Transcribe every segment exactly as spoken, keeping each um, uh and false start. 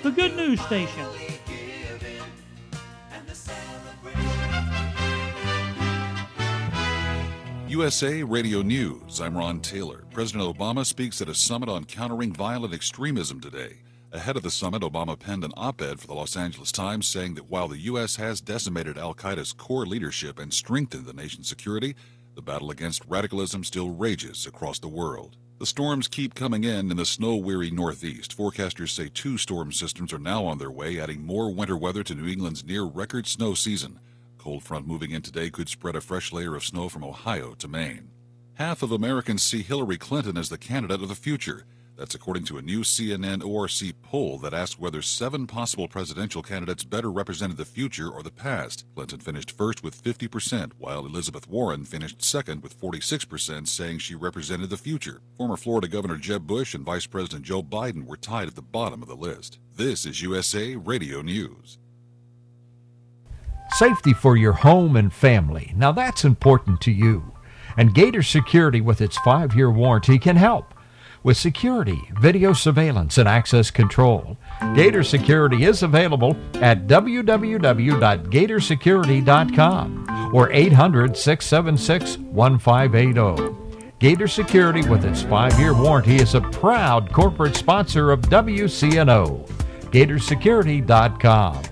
the Good News Station. U S A Radio News. I'm Ron Taylor. President Obama speaks at a summit on countering violent extremism today. Ahead of the summit, Obama penned an op-ed for the Los Angeles Times saying that while the U S has decimated al-Qaeda's core leadership and strengthened the nation's security, the battle against radicalism still rages across the world. The storms keep coming in in the snow-weary Northeast. Forecasters say two storm systems are now on their way, adding more winter weather to New England's near-record snow season. Cold front moving in today could spread a fresh layer of snow from Ohio to Maine. Half of Americans see Hillary Clinton as the candidate of the future. That's according to a new C N N O R C poll that asked whether seven possible presidential candidates better represented the future or the past. Clinton finished first with fifty percent, while Elizabeth Warren finished second with forty-six percent, saying she represented the future. Former Florida Governor Jeb Bush and Vice President Joe Biden were tied at the bottom of the list. This is U S A Radio News. Safety for your home and family. Now that's important to you. And Gator Security, with its five-year warranty, can help. With security, video surveillance, and access control, Gator Security is available at w w w dot gator security dot com or eight hundred, six seven six, one five eight zero. Gator Security, with its five-year warranty, is a proud corporate sponsor of W C N O. gator security dot com.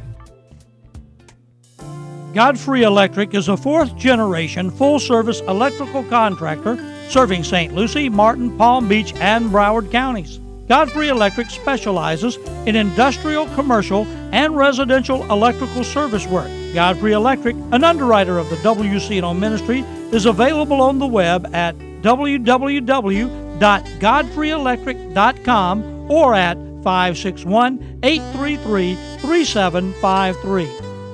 Godfrey Electric is a fourth-generation full-service electrical contractor serving Saint Lucie, Martin, Palm Beach, and Broward counties. Godfrey Electric specializes in industrial, commercial, and residential electrical service work. Godfrey Electric, an underwriter of the W C N O ministry, is available on the web at w w w dot godfrey electric dot com or at five six one, eight three three, three seven five three.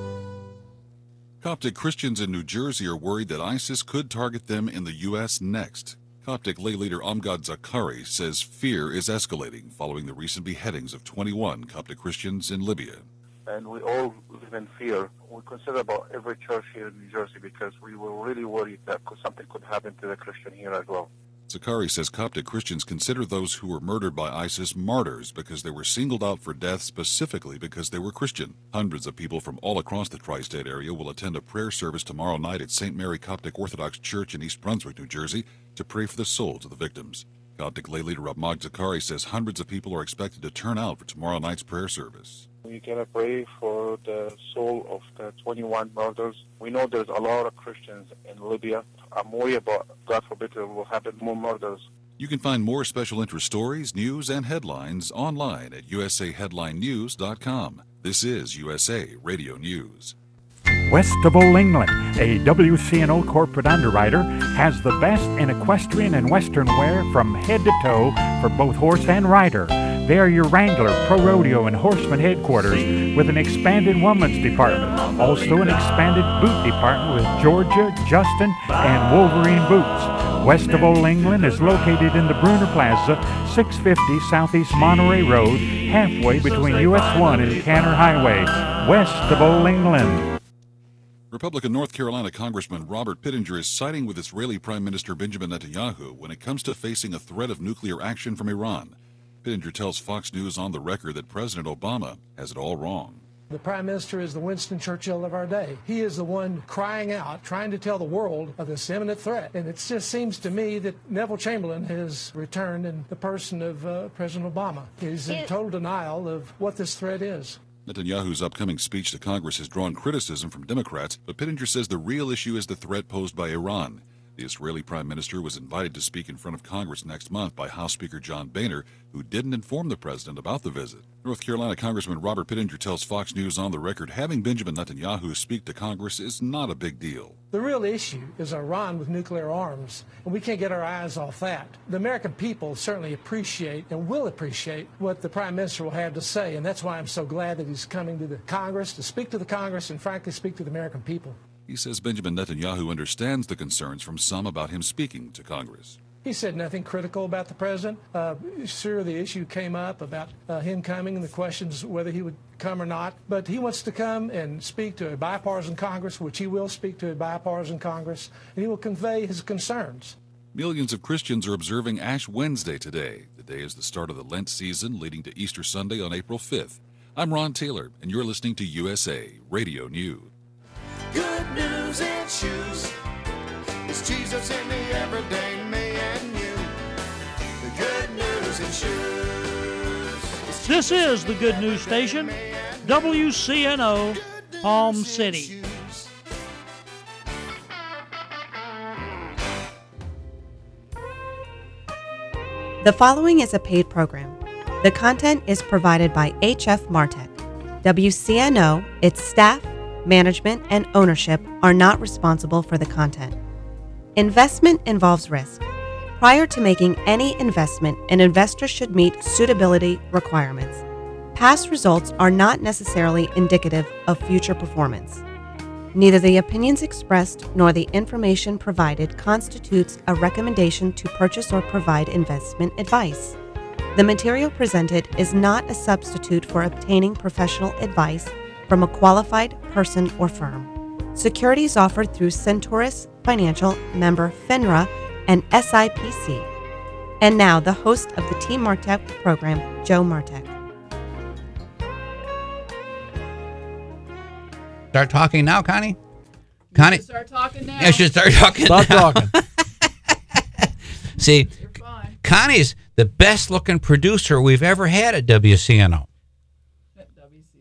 Coptic Christians in New Jersey are worried that ISIS could target them in the U S next. Coptic lay leader Amgad Zakari says fear is escalating following the recent beheadings of twenty-one Coptic Christians in Libya. And we all live in fear. We consider about every church here in New Jersey because we were really worried that something could happen to the Christian here as well. Zakari says Coptic Christians consider those who were murdered by ISIS martyrs because they were singled out for death specifically because they were Christian. Hundreds of people from all across the tri-state area will attend a prayer service tomorrow night at Saint Mary Coptic Orthodox Church in East Brunswick, New Jersey, to pray for the souls of the victims. Coptic lay leader Ahmad Zakari says hundreds of people are expected to turn out for tomorrow night's prayer service. We gotta pray for the soul of the twenty-one murders. We know there's a lot of Christians in Libya. I'm worried about, God forbid, there will happen more murders. You can find more special interest stories, news, and headlines online at u s a headline news dot com. This is U S A Radio News. Westable England, a W C N O corporate underwriter, has the best in equestrian and western wear from head to toe for both horse and rider. They are your Wrangler, Pro Rodeo, and Horseman headquarters with an expanded women's department. Also an expanded boot department with Georgia, Justin, and Wolverine boots. Westable England is located in the Bruner Plaza, six fifty Southeast Monterey Road, halfway between U S one and Canner Highway. Westable England. Republican North Carolina Congressman Robert Pittenger is siding with Israeli Prime Minister Benjamin Netanyahu when it comes to facing a threat of nuclear action from Iran. Pittenger tells Fox News on the record that President Obama has it all wrong. The Prime Minister is the Winston Churchill of our day. He is the one crying out, trying to tell the world of this imminent threat. And it just seems to me that Neville Chamberlain has returned in the person of uh, President Obama. He's in total denial of what this threat is. Netanyahu's upcoming speech to Congress has drawn criticism from Democrats, but Pittenger says the real issue is the threat posed by Iran. The Israeli Prime Minister was invited to speak in front of Congress next month by House Speaker John Boehner, who didn't inform the president about the visit. North Carolina Congressman Robert Pittenger tells Fox News on the record having Benjamin Netanyahu speak to Congress is not a big deal. The real issue is Iran with nuclear arms, and we can't get our eyes off that. The American people certainly appreciate and will appreciate what the Prime Minister will have to say, and that's why I'm so glad that he's coming to the Congress to speak to the Congress and, frankly, speak to the American people. He says Benjamin Netanyahu understands the concerns from some about him speaking to Congress. He said nothing critical about the president. Uh, sure, the issue came up about uh, him coming and the questions whether he would come or not. But he wants to come and speak to a bipartisan Congress, which he will speak to a bipartisan Congress, and he will convey his concerns. Millions of Christians are observing Ash Wednesday today. The day is the start of the Lent season, leading to Easter Sunday on April fifth. I'm Ron Taylor, and you're listening to U S A Radio News. Good news and shoes. It's Jesus in the everyday me and you. The good news and shoes. This is the Good News Station, W C N O, Palm City. The following is a paid program. The content is provided by H F Martech. W C N O, its staff, management, and ownership are not responsible for the content. Investment involves risk. Prior to making any investment, an investor should meet suitability requirements. Past results are not necessarily indicative of future performance. Neither the opinions expressed nor the information provided constitutes a recommendation to purchase or provide investment advice. The material presented is not a substitute for obtaining professional advice from a qualified person or firm. Securities offered through Centaurus Financial, member FINRA, and S I P C. And now, the host of the Team Martech program, Joe Martech. Start talking now, Connie? Connie? Start talking now. Yeah, should start talking Stop now. talking. See, Connie's the best-looking producer we've ever had at W C N O. W C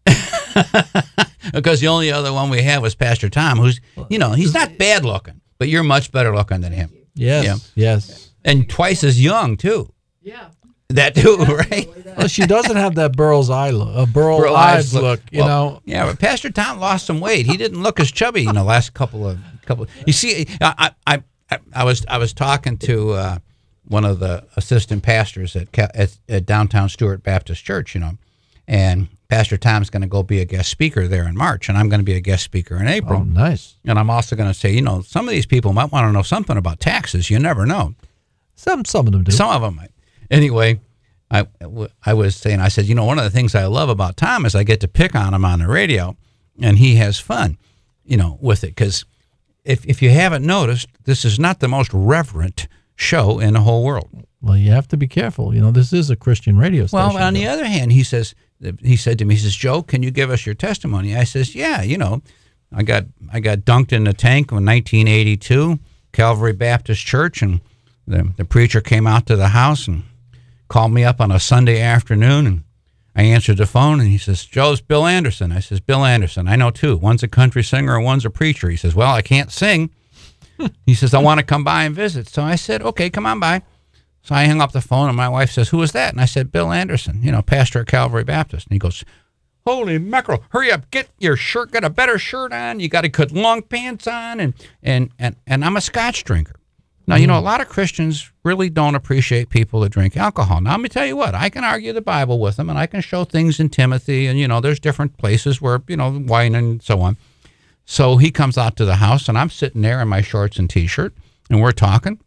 N O. Because the only other one we have was Pastor Tom, who's, you know, he's not bad-looking, but you're much better looking than him. Yes, yeah. yes. And twice as young, too. Yeah. That, too, right? Well, she doesn't have that Burl's eye look, a Burl, Burl eyes eyes look, look, you well, know. Yeah, but Pastor Tom lost some weight. He didn't look as chubby in the last couple of couple. You see, I I I, I was I was talking to uh, one of the assistant pastors at, at at downtown Stewart Baptist Church, you know, and Pastor Tom's going to go be a guest speaker there in March, and I'm going to be a guest speaker in April. Oh, nice. And I'm also going to say, you know, some of these people might want to know something about taxes. You never know. Some some of them do. Some of them might. Anyway. I, I was saying, I said, you know, one of the things I love about Tom is I get to pick on him on the radio, and he has fun, you know, with it. Because if, if you haven't noticed, this is not the most reverent show in the whole world. Well, you have to be careful. You know, this is a Christian radio station. Well, on the other hand, he says, he said to me, he says, Joe, can you give us your testimony? I says, yeah, you know, I got I got dunked in the tank in nineteen eighty-two, Calvary Baptist Church, and the, the preacher came out to the house and called me up on a Sunday afternoon, and I answered the phone, and he says, Joe's Bill Anderson. I says, Bill Anderson. I know two. One's a country singer and one's a preacher. He says, well, I can't sing. He says, I want to come by and visit. So I said, okay, come on by. So I hung up the phone, and my wife says, who is that? And I said, Bill Anderson, you know, pastor at Calvary Baptist. And he goes, holy mackerel, hurry up, get your shirt, get a better shirt on. You got to put long pants on, and, and, and, and I'm a scotch drinker. Now, you know, a lot of Christians really don't appreciate people that drink alcohol. Now, let me tell you what, I can argue the Bible with them, and I can show things in Timothy, and, you know, there's different places where, you know, wine and so on. So he comes out to the house, and I'm sitting there in my shorts and T-shirt, and we're talking.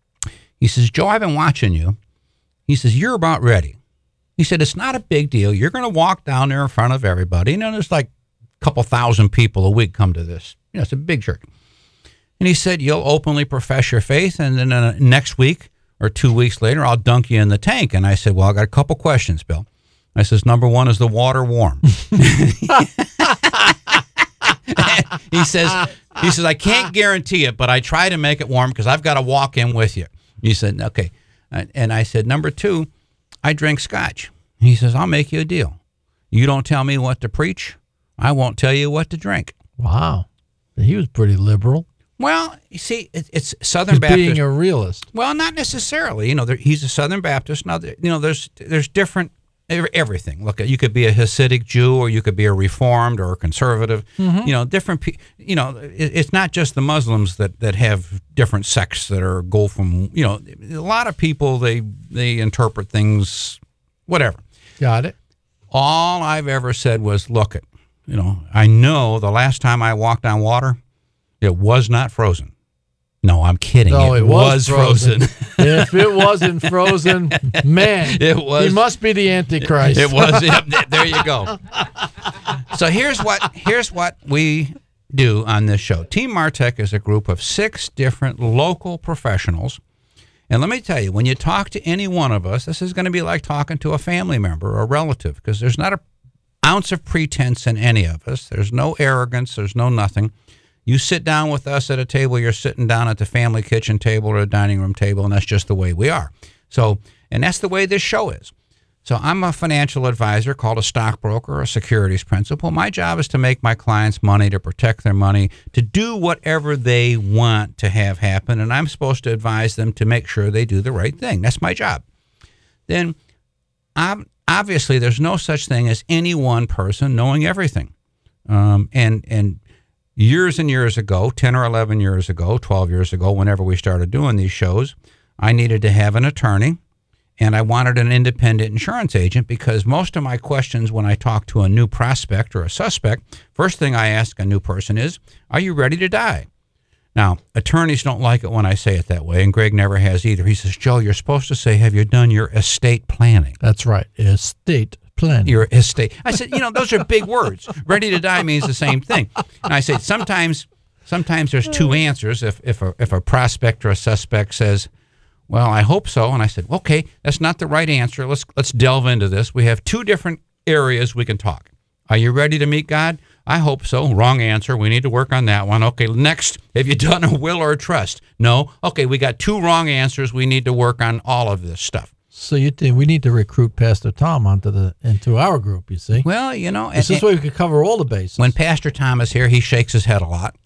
He says, Joe, I've been watching you. He says, you're about ready. He said, it's not a big deal. You're going to walk down there in front of everybody. You know, there's like a couple thousand people a week come to this. You know, it's a big church. And he said, you'll openly profess your faith, and then uh, next week or two weeks later, I'll dunk you in the tank. And I said, well, I got a couple questions, Bill. I says, number one, is the water warm? he says, he says, I can't guarantee it, but I try to make it warm because I've got to walk in with you. He said, okay. And I said, number two, I drink scotch. He says, I'll make you a deal. You don't tell me what to preach, I won't tell you what to drink. Wow. He was pretty liberal. Well, you see, it, it's Southern He's Baptist. being a realist. Well, not necessarily. You know, there, he's a Southern Baptist. Now, there, you know, there's there's different everything. Look, you could be a Hasidic Jew, or you could be a Reformed or a conservative. Mm-hmm. You know, different. Pe- you know, it, it's not just the Muslims that, that have different sects that are go from. You know, a lot of people they they interpret things, whatever. Got it. All I've ever said was, look, it. You know, I know the last time I walked on water, it was not frozen. No, I'm kidding. No, it, it was, was frozen. frozen. If it wasn't frozen, man, it was. He must be the Antichrist. It was. Yep, there you go. So here's what here's what we do on this show. Team Martech is a group of six different local professionals. And let me tell you, when you talk to any one of us, this is going to be like talking to a family member or a relative, because there's not a ounce of pretense in any of us. There's no arrogance. There's no nothing. You sit down with us at a table, you're sitting down at the family kitchen table or a dining room table, and that's just the way we are. So, and that's the way this show is. So I'm a financial advisor called a stockbroker or a securities principal. My job is to make my clients money, to protect their money, to do whatever they want to have happen, and I'm supposed to advise them to make sure they do the right thing. That's my job. Then, I'm, obviously, there's no such thing as any one person knowing everything. Um, and and years and years ago, ten or eleven years ago, twelve years ago, whenever we started doing these shows, I needed to have an attorney. And I wanted an independent insurance agent because most of my questions when I talk to a new prospect or a suspect, first thing I ask a new person is, are you ready to die? Now, attorneys don't like it when I say it that way, and Greg never has either. He says, Joe, you're supposed to say, have you done your estate planning? That's right, estate planning. Your estate. I said, you know, those are big words. Ready to die means the same thing. And I said, sometimes sometimes there's two answers. If, if, a, if a prospect or a suspect says, well, I hope so. And I said, okay, that's not the right answer. Let's let's delve into this. We have two different areas we can talk. Are you ready to meet God? I hope so. Wrong answer. We need to work on that one. Okay, next, have you done a will or a trust? No. Okay, we got two wrong answers. We need to work on all of this stuff. So you think we need to recruit Pastor Tom onto the into our group, you see? Well, you know. This and, is where we could cover all the bases. When Pastor Tom is here, he shakes his head a lot.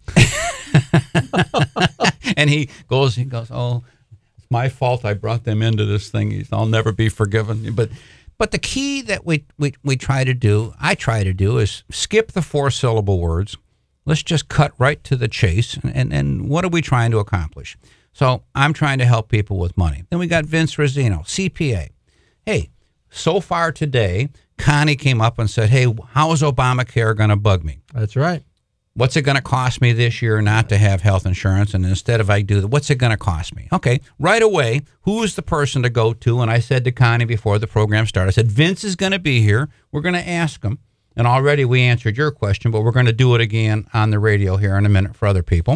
And he goes, he goes, oh, my fault I brought them into this thing. I'll never be forgiven. But but the key that we, we, we try to do, I try to do, is skip the four-syllable words. Let's just cut right to the chase. And, and, and what are we trying to accomplish? So I'm trying to help people with money. Then we got Vince Rosino, C P A. Hey, so far today, Connie came up and said, hey, how is Obamacare going to bug me? That's right. What's it going to cost me this year not to have health insurance? And instead of I do that, what's it going to cost me? Okay, right away, who is the person to go to? And I said to Connie before the program started, I said, Vince is going to be here. We're going to ask him. And already we answered your question, but we're going to do it again on the radio here in a minute for other people.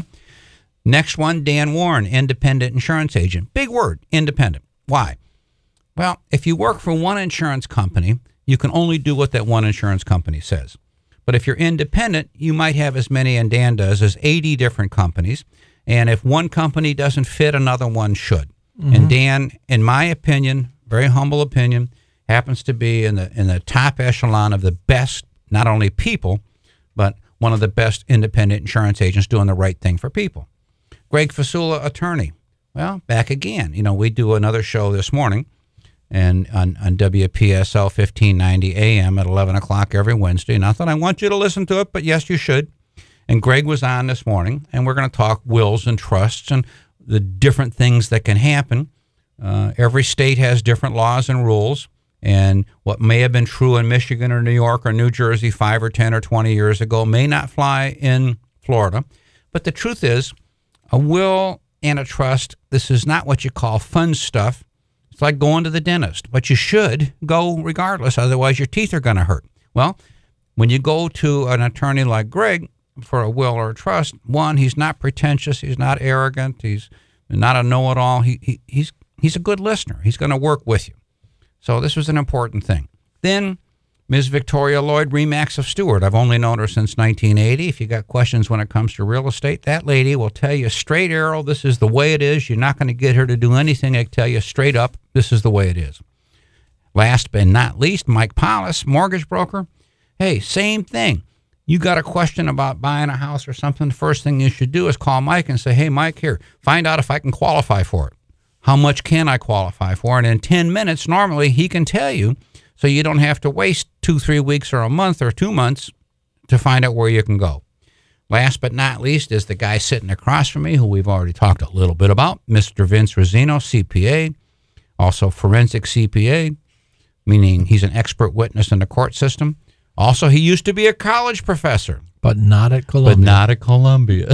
Next one, Dan Warren, independent insurance agent. Big word, independent. Why? Well, if you work for one insurance company, you can only do what that one insurance company says. But if you're independent, you might have as many, and Dan does, as eighty different companies. And if one company doesn't fit, another one should. Mm-hmm. And Dan, in my opinion, very humble opinion, happens to be in the in the top echelon of the best, not only people, but one of the best independent insurance agents doing the right thing for people. Greg Fasula, attorney. Well, back again. You know, we do another show this morning and on, on W P S L fifteen ninety A M at eleven o'clock every Wednesday. Not that I want you to listen to it, but yes, you should. And Greg was on this morning, and we're going to talk wills and trusts and the different things that can happen. Uh, every state has different laws and rules, and what may have been true in Michigan or New York or New Jersey five or ten or twenty years ago may not fly in Florida. But the truth is, a will and a trust, this is not what you call fun stuff. It's like going to the dentist, but you should go regardless, otherwise your teeth are going to hurt. Well, when you go to an attorney like Greg for a will or a trust, one, he's not pretentious, he's not arrogant, he's not a know-it-all. He, he he's he's a good listener. He's going to work with you. So this was an important thing. Then Miz Victoria Lloyd Remax of Stewart. I've only known her since nineteen eighty. If you got questions when it comes to real estate, that lady will tell you straight arrow, this is the way it is. You're not going to get her to do anything. I tell you straight up, this is the way it is. Last but not least, Mike Paulus, mortgage broker. Hey, same thing. You got a question about buying a house or something, the first thing you should do is call Mike and say, hey, Mike, here, find out if I can qualify for it. How much can I qualify for? And in ten minutes, normally, he can tell you, so you don't have to waste two, three weeks or a month or two months to find out where you can go. Last but not least is the guy sitting across from me, who we've already talked a little bit about, Mister Vince Rosino, C P A, also forensic C P A, meaning he's an expert witness in the court system. Also, he used to be a college professor. But not at Columbia. But not at Columbia.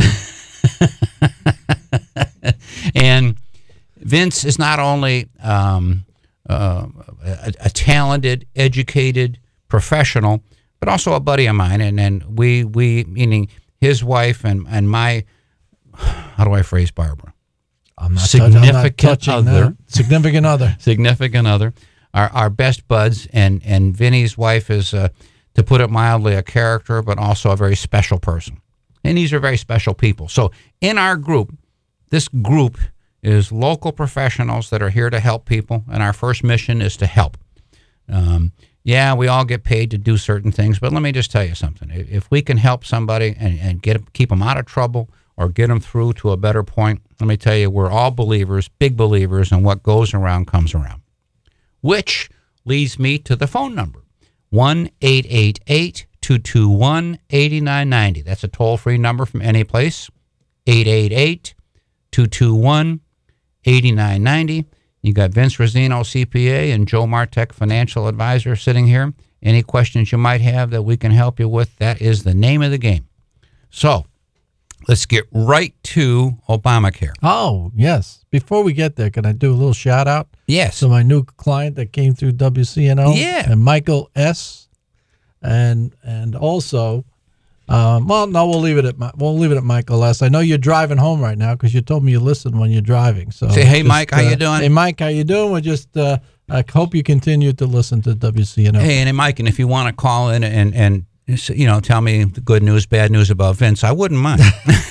And Vince is not only um, uh, a, a talented, educated professional, but also a buddy of mine. And, and we, we, meaning his wife and, and my, how do I phrase Barbara? I'm not, significant touch, I'm not other. That. Significant other. Significant other. Our, our best buds. And, and Vinny's wife is uh, to put it mildly, a character, but also a very special person. And these are very special people. So in our group, this group is local professionals that are here to help people, and our first mission is to help. Um, yeah, we all get paid to do certain things, but let me just tell you something. If we can help somebody and, and get keep them out of trouble or get them through to a better point, let me tell you, we're all believers, big believers, and what goes around comes around. Which leads me to the phone number, one eight eight eight, two two one, eight nine nine zero. That's a toll-free number from any place, eight eight eight, two two one, eight nine nine zero. You got Vince Rosino, C P A, and Joe Martek, financial advisor, sitting here. Any questions you might have that we can help you with, that is the name of the game. So let's get right to Obamacare. Oh, yes. Before we get there, can I do a little shout out? Yes. So my new client that came through W C N O. Yeah. And Michael S. And and also, um, well, no, we'll leave it at Mi- we'll leave it at Michael S. I know you're driving home right now because you told me you listen when you're driving. So say, hey, just, Mike, how uh, you doing? Hey, Mike, how you doing? We're just uh, I hope you continue to listen to W C N O. Hey, and Mike, and if you want to call in and and you know tell me the good news, bad news about Vince, I wouldn't mind.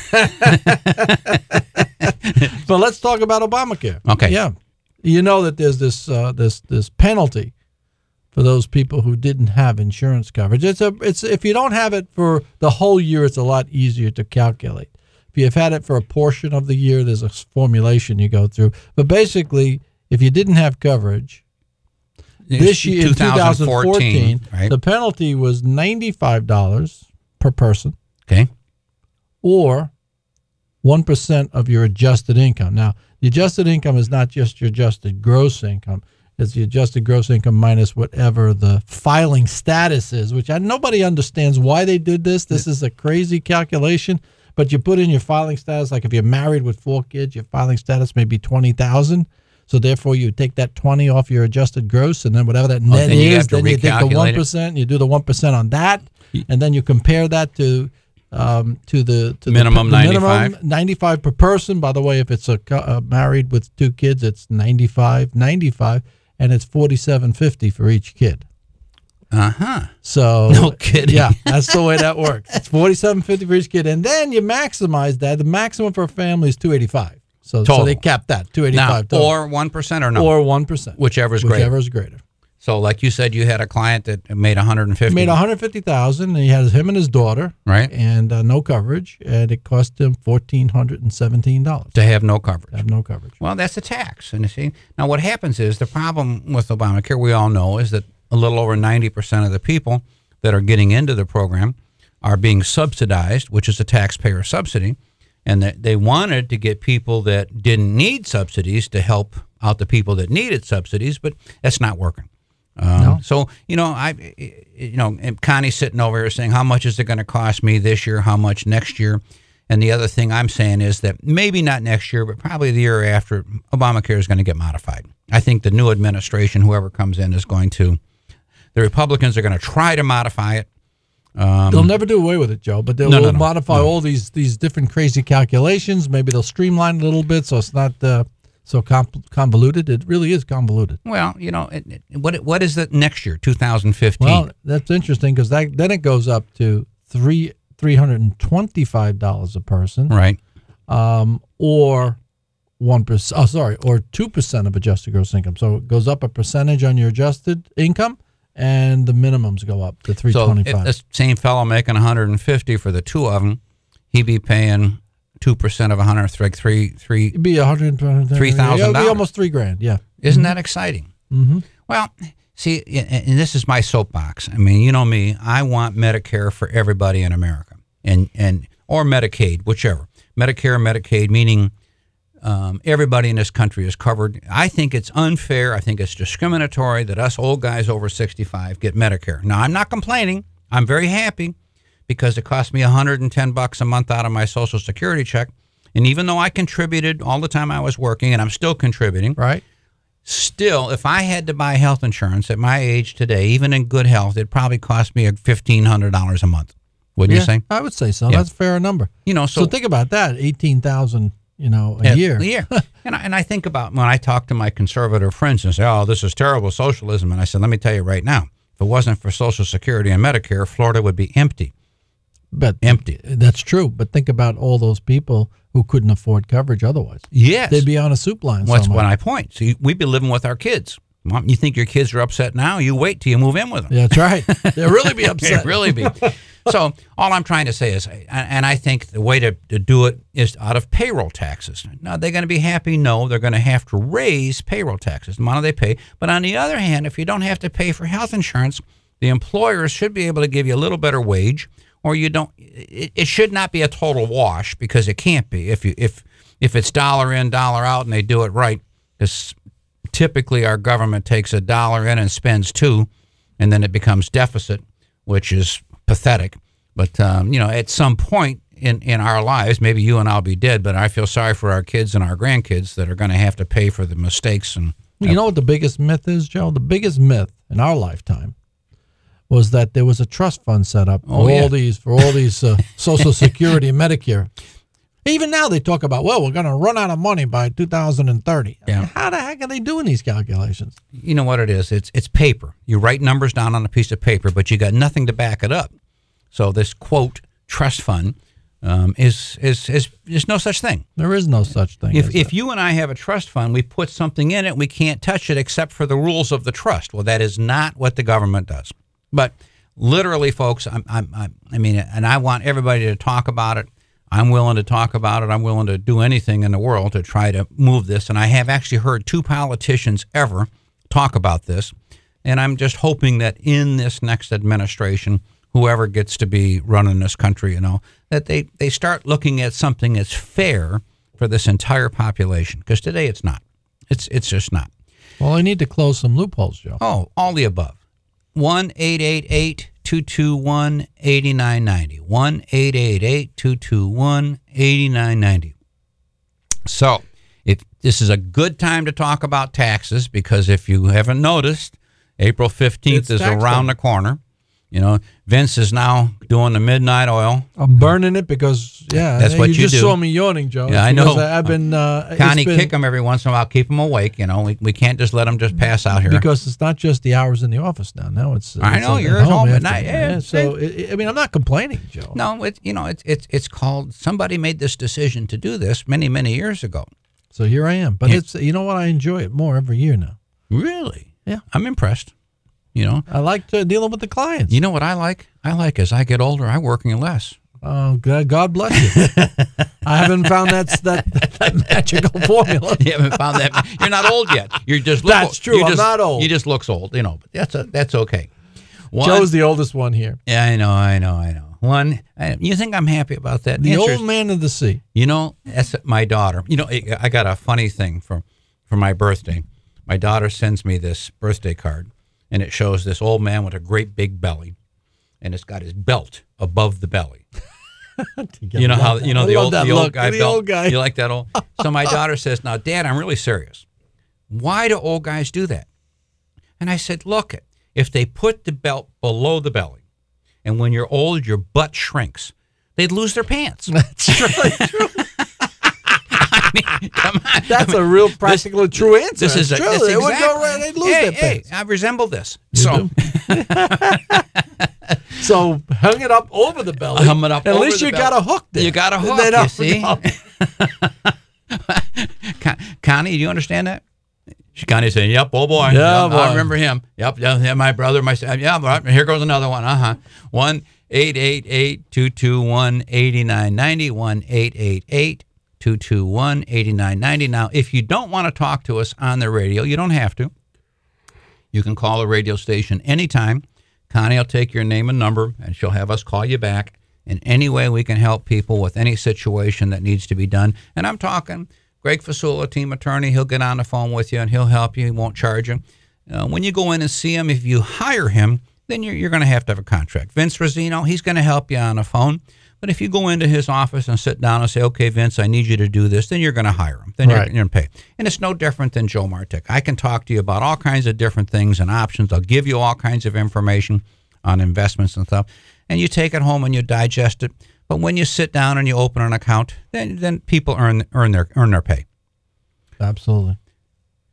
But let's talk about Obamacare. Okay. Yeah, you know that there's this uh, this this penalty for those people who didn't have insurance coverage. It's a it's if you don't have it for the whole year, it's a lot easier to calculate. If you've had it for a portion of the year, there's a formulation you go through. But basically, if you didn't have coverage this year in twenty fourteen, right? The penalty was ninety-five dollars per person. Okay. Or one percent of your adjusted income. Now, the adjusted income is not just your adjusted gross income. It's the adjusted gross income minus whatever the filing status is, which I, nobody understands why they did this. This is a crazy calculation, but you put in your filing status, like if you're married with four kids, your filing status may be twenty thousand. So therefore, you take that twenty off your adjusted gross, and then whatever that net then you is, have to then you take the recalculate one it. percent, you do the one percent on that, and then you compare that to um, to the to Minimum the, the ninety-five. minimum ninety-five per person. By the way, if it's a cou- uh, married with two kids, it's ninety-five, ninety-five, and it's forty-seven fifty for each kid. Uh huh. So No kidding. Yeah, that's the way that works. It's forty-seven fifty for each kid, and then you maximize that. The maximum for a family is two eighty-five. So, so Total. they cap that two Now, eighty-five total. or one percent or no, or one percent, whichever is greater. whichever is greater. So, like you said, you had a client that made one hundred fifty. He made one hundred fifty thousand, and he had him and his daughter, right, and uh, no coverage, and it cost him fourteen hundred and seventeen dollars to have no coverage. To have no coverage. Well, that's a tax, and you see, now what happens is the problem with Obamacare, we all know, is that a little over ninety percent of the people that are getting into the program are being subsidized, which is a taxpayer subsidy, and that they wanted to get people that didn't need subsidies to help out the people that needed subsidies, but that's not working. Um, No. So, you know, I, you know, and Connie's sitting over here saying, how much is it going to cost me this year? How much next year? And the other thing I'm saying is that maybe not next year, but probably the year after, Obamacare is going to get modified. I think the new administration, whoever comes in, is going to, the Republicans are going to try to modify it. Um, They'll never do away with it, Joe, but they'll No, no, no, modify no. all these these different crazy calculations. Maybe they'll streamline it a little bit so it's not uh, so com- convoluted. It really is convoluted. Well, you know, it, it, what what is it next year, two thousand fifteen? Well, that's interesting because that then it goes up to three three hundred and twenty five dollars a person, right? Um, or one percent. Oh, sorry, or two percent of adjusted gross income. So it goes up a percentage on your adjusted income, and the minimums go up to three twenty So five. if this same fellow making one hundred fifty for the two of them, he'd be paying two percent of one hundred, like three three. It'd be a hundred three thousand It'd be dollars. almost three grand. Yeah. Isn't that exciting? Mm-hmm. Well, see, and and this is my soapbox. I mean, you know me. I want Medicare for everybody in America, and and or Medicaid, whichever. Medicare, Medicaid, meaning um, everybody in this country is covered. I think it's unfair. I think it's discriminatory that us old guys over sixty-five get Medicare. Now, I'm not complaining. I'm very happy because it cost me one hundred ten bucks a month out of my Social Security check. And even though I contributed all the time I was working, and I'm still contributing, right? Still, if I had to buy health insurance at my age today, even in good health, it'd probably cost me fifteen hundred dollars a month. Wouldn't Yeah, you say? I would say so. Yeah. That's a fair number. You know, So, so, think about that, eighteen thousand, you know, a Yeah, year. A year. and, I, and I think about when I talk to my conservative friends and say, oh, this is terrible socialism. And I said, let me tell you right now, If it wasn't for Social Security and Medicare, Florida would be empty. But empty. That's true. But think about all those people who couldn't afford coverage otherwise. Yes. They'd be on a soup line. That's somewhere. what I point. So you, we'd be living with our kids. Mom, you think your kids are upset now? You wait till you move in with them. Yeah, that's right. They'll really be upset. They'll really be. So all I'm trying to say is, and I think the way to, to do it is out of payroll taxes. Now, they're going to be happy? No, they're going to have to raise payroll taxes, the amount they pay. But on the other hand, if you don't have to pay for health insurance, the employers should be able to give you a little better wage, or you don't. It, it should not be a total wash, because it can't be if you if if it's dollar in, dollar out, and they do it right. Because typically our government takes a dollar in and spends two, and then it becomes deficit, which is pathetic. But um, you know, at some point in in our lives, maybe you and I'll be dead, but I feel sorry for our kids and our grandkids that are going to have to pay for the mistakes. And you know what the biggest myth is, Joe? The biggest myth in our lifetime was that there was a trust fund set up for Oh, yeah. all these for all these uh, Social Security and Medicare. Even now they talk about, well, we're going to run out of money by two thousand thirty. I mean, Yeah. how the heck are they doing these calculations? You know what it is? It's it's paper. You write numbers down on a piece of paper, but you got nothing to back it up. So this quote trust fund um, is is is there's no such thing. There is no such thing. If as if that. you and I have a trust fund, we put something in it, we can't touch it except for the rules of the trust. Well, that is not what the government does. But literally, folks, I'm, I'm, I'm, I mean, and I want everybody to talk about it. I'm willing to talk about it. I'm willing to do anything in the world to try to move this. And I have actually heard two politicians ever talk about this. And I'm just hoping that in this next administration, whoever gets to be running this country, you know, that they, they start looking at something that's fair for this entire population. Because today it's not. It's it's just not. Well, I need to close some loopholes, Joe. Oh, all the above. one eight eight eight, two two one, eight nine nine zero. one eight eight eight, two two one, eight nine nine zero. So, if this is a good time to talk about taxes, because if you haven't noticed, April fifteenth It's is tax around day. the corner. You know, Vince is now doing the midnight oil. I'm burning it because, yeah, That's what you just do. saw me yawning, Joe. Yeah, I It's because know. I, I've been, uh, Connie, it's been, kick them every once in a while, keep them awake. You know, we, we can't just let them just pass out here. because it's not just the hours in the office now. Now it's, I it's know, like you're at home at after- night. Yeah, so, it, I mean, I'm not complaining, Joe. No, it's you know, it's it's it's called, somebody made this decision to do this many many years ago. So here I am. But Yeah. it's, you know what? I enjoy it more every year now. Really? Yeah. I'm impressed. You know, I like to dealing with the clients. you know what I like? I like as I get older, I'm working less. Oh, God, God bless you. I haven't found that, that, that magical formula. You haven't found that. You're not old yet. You're just look, That's true. you I'm just- not old. You just looks old. You know, but that's a, that's okay. One, Joe's the oldest one here. yeah, I know, I know, I know. One, I, you think I'm happy about that? The answer old is- man of the sea. You know, that's my daughter. You know, I I got a funny thing for, for my birthday. My daughter sends me this birthday card, and it shows this old man with a great big belly, and it's got his belt above the belly. You know how you know I the love old that the old look. guy The belt. old guy. You like that old? So my daughter says, "Now, Dad, I'm really serious. Why do old guys do that?" And I said, "Look, if they put the belt below the belly, and when you're old, your butt shrinks, they'd lose their pants." That's really true. I mean, come on. That's I mean, a real practical, true answer. This is a, It's true. it's They would go exactly- right, they'd lose hey, their hey, pants. I resemble this. So So hung it up over the belly. Hung it up At over least the you belly. got a hook there. You got a hook, They you don't- see? Con- Connie, do you understand that? She Connie saying, "Yep, oh boy, Yeah, Yep, boy. I remember him. Yep, yeah, yeah, my brother, my son. Yeah, right, here goes another one. Uh huh. One eight eight eight two two one eighty nine ninety. One eight eight eight two two one eighty nine ninety. Now, if you don't want to talk to us on the radio, you don't have to. You can call the radio station anytime. Connie will take your name and number, and she'll have us call you back in any way we can help people with any situation that needs to be done. And I'm talking Greg Fasula, team attorney. He'll get on the phone with you, and he'll help you. He won't charge you. Uh, when you go in and see him, if you hire him, then you're, you're going to have to have a contract. Vince Rosino, he's going to help you on the phone. But if you go into his office and sit down and say, "Okay, Vince, I need you to do this," then you're going to hire him. Then Right. you're, you're going to pay. And it's no different than Joe Martek. I can talk to you about all kinds of different things and options. I'll give you all kinds of information on investments and stuff. And you take it home and you digest it. But when you sit down and you open an account, then then people earn earn their earn their pay. Absolutely.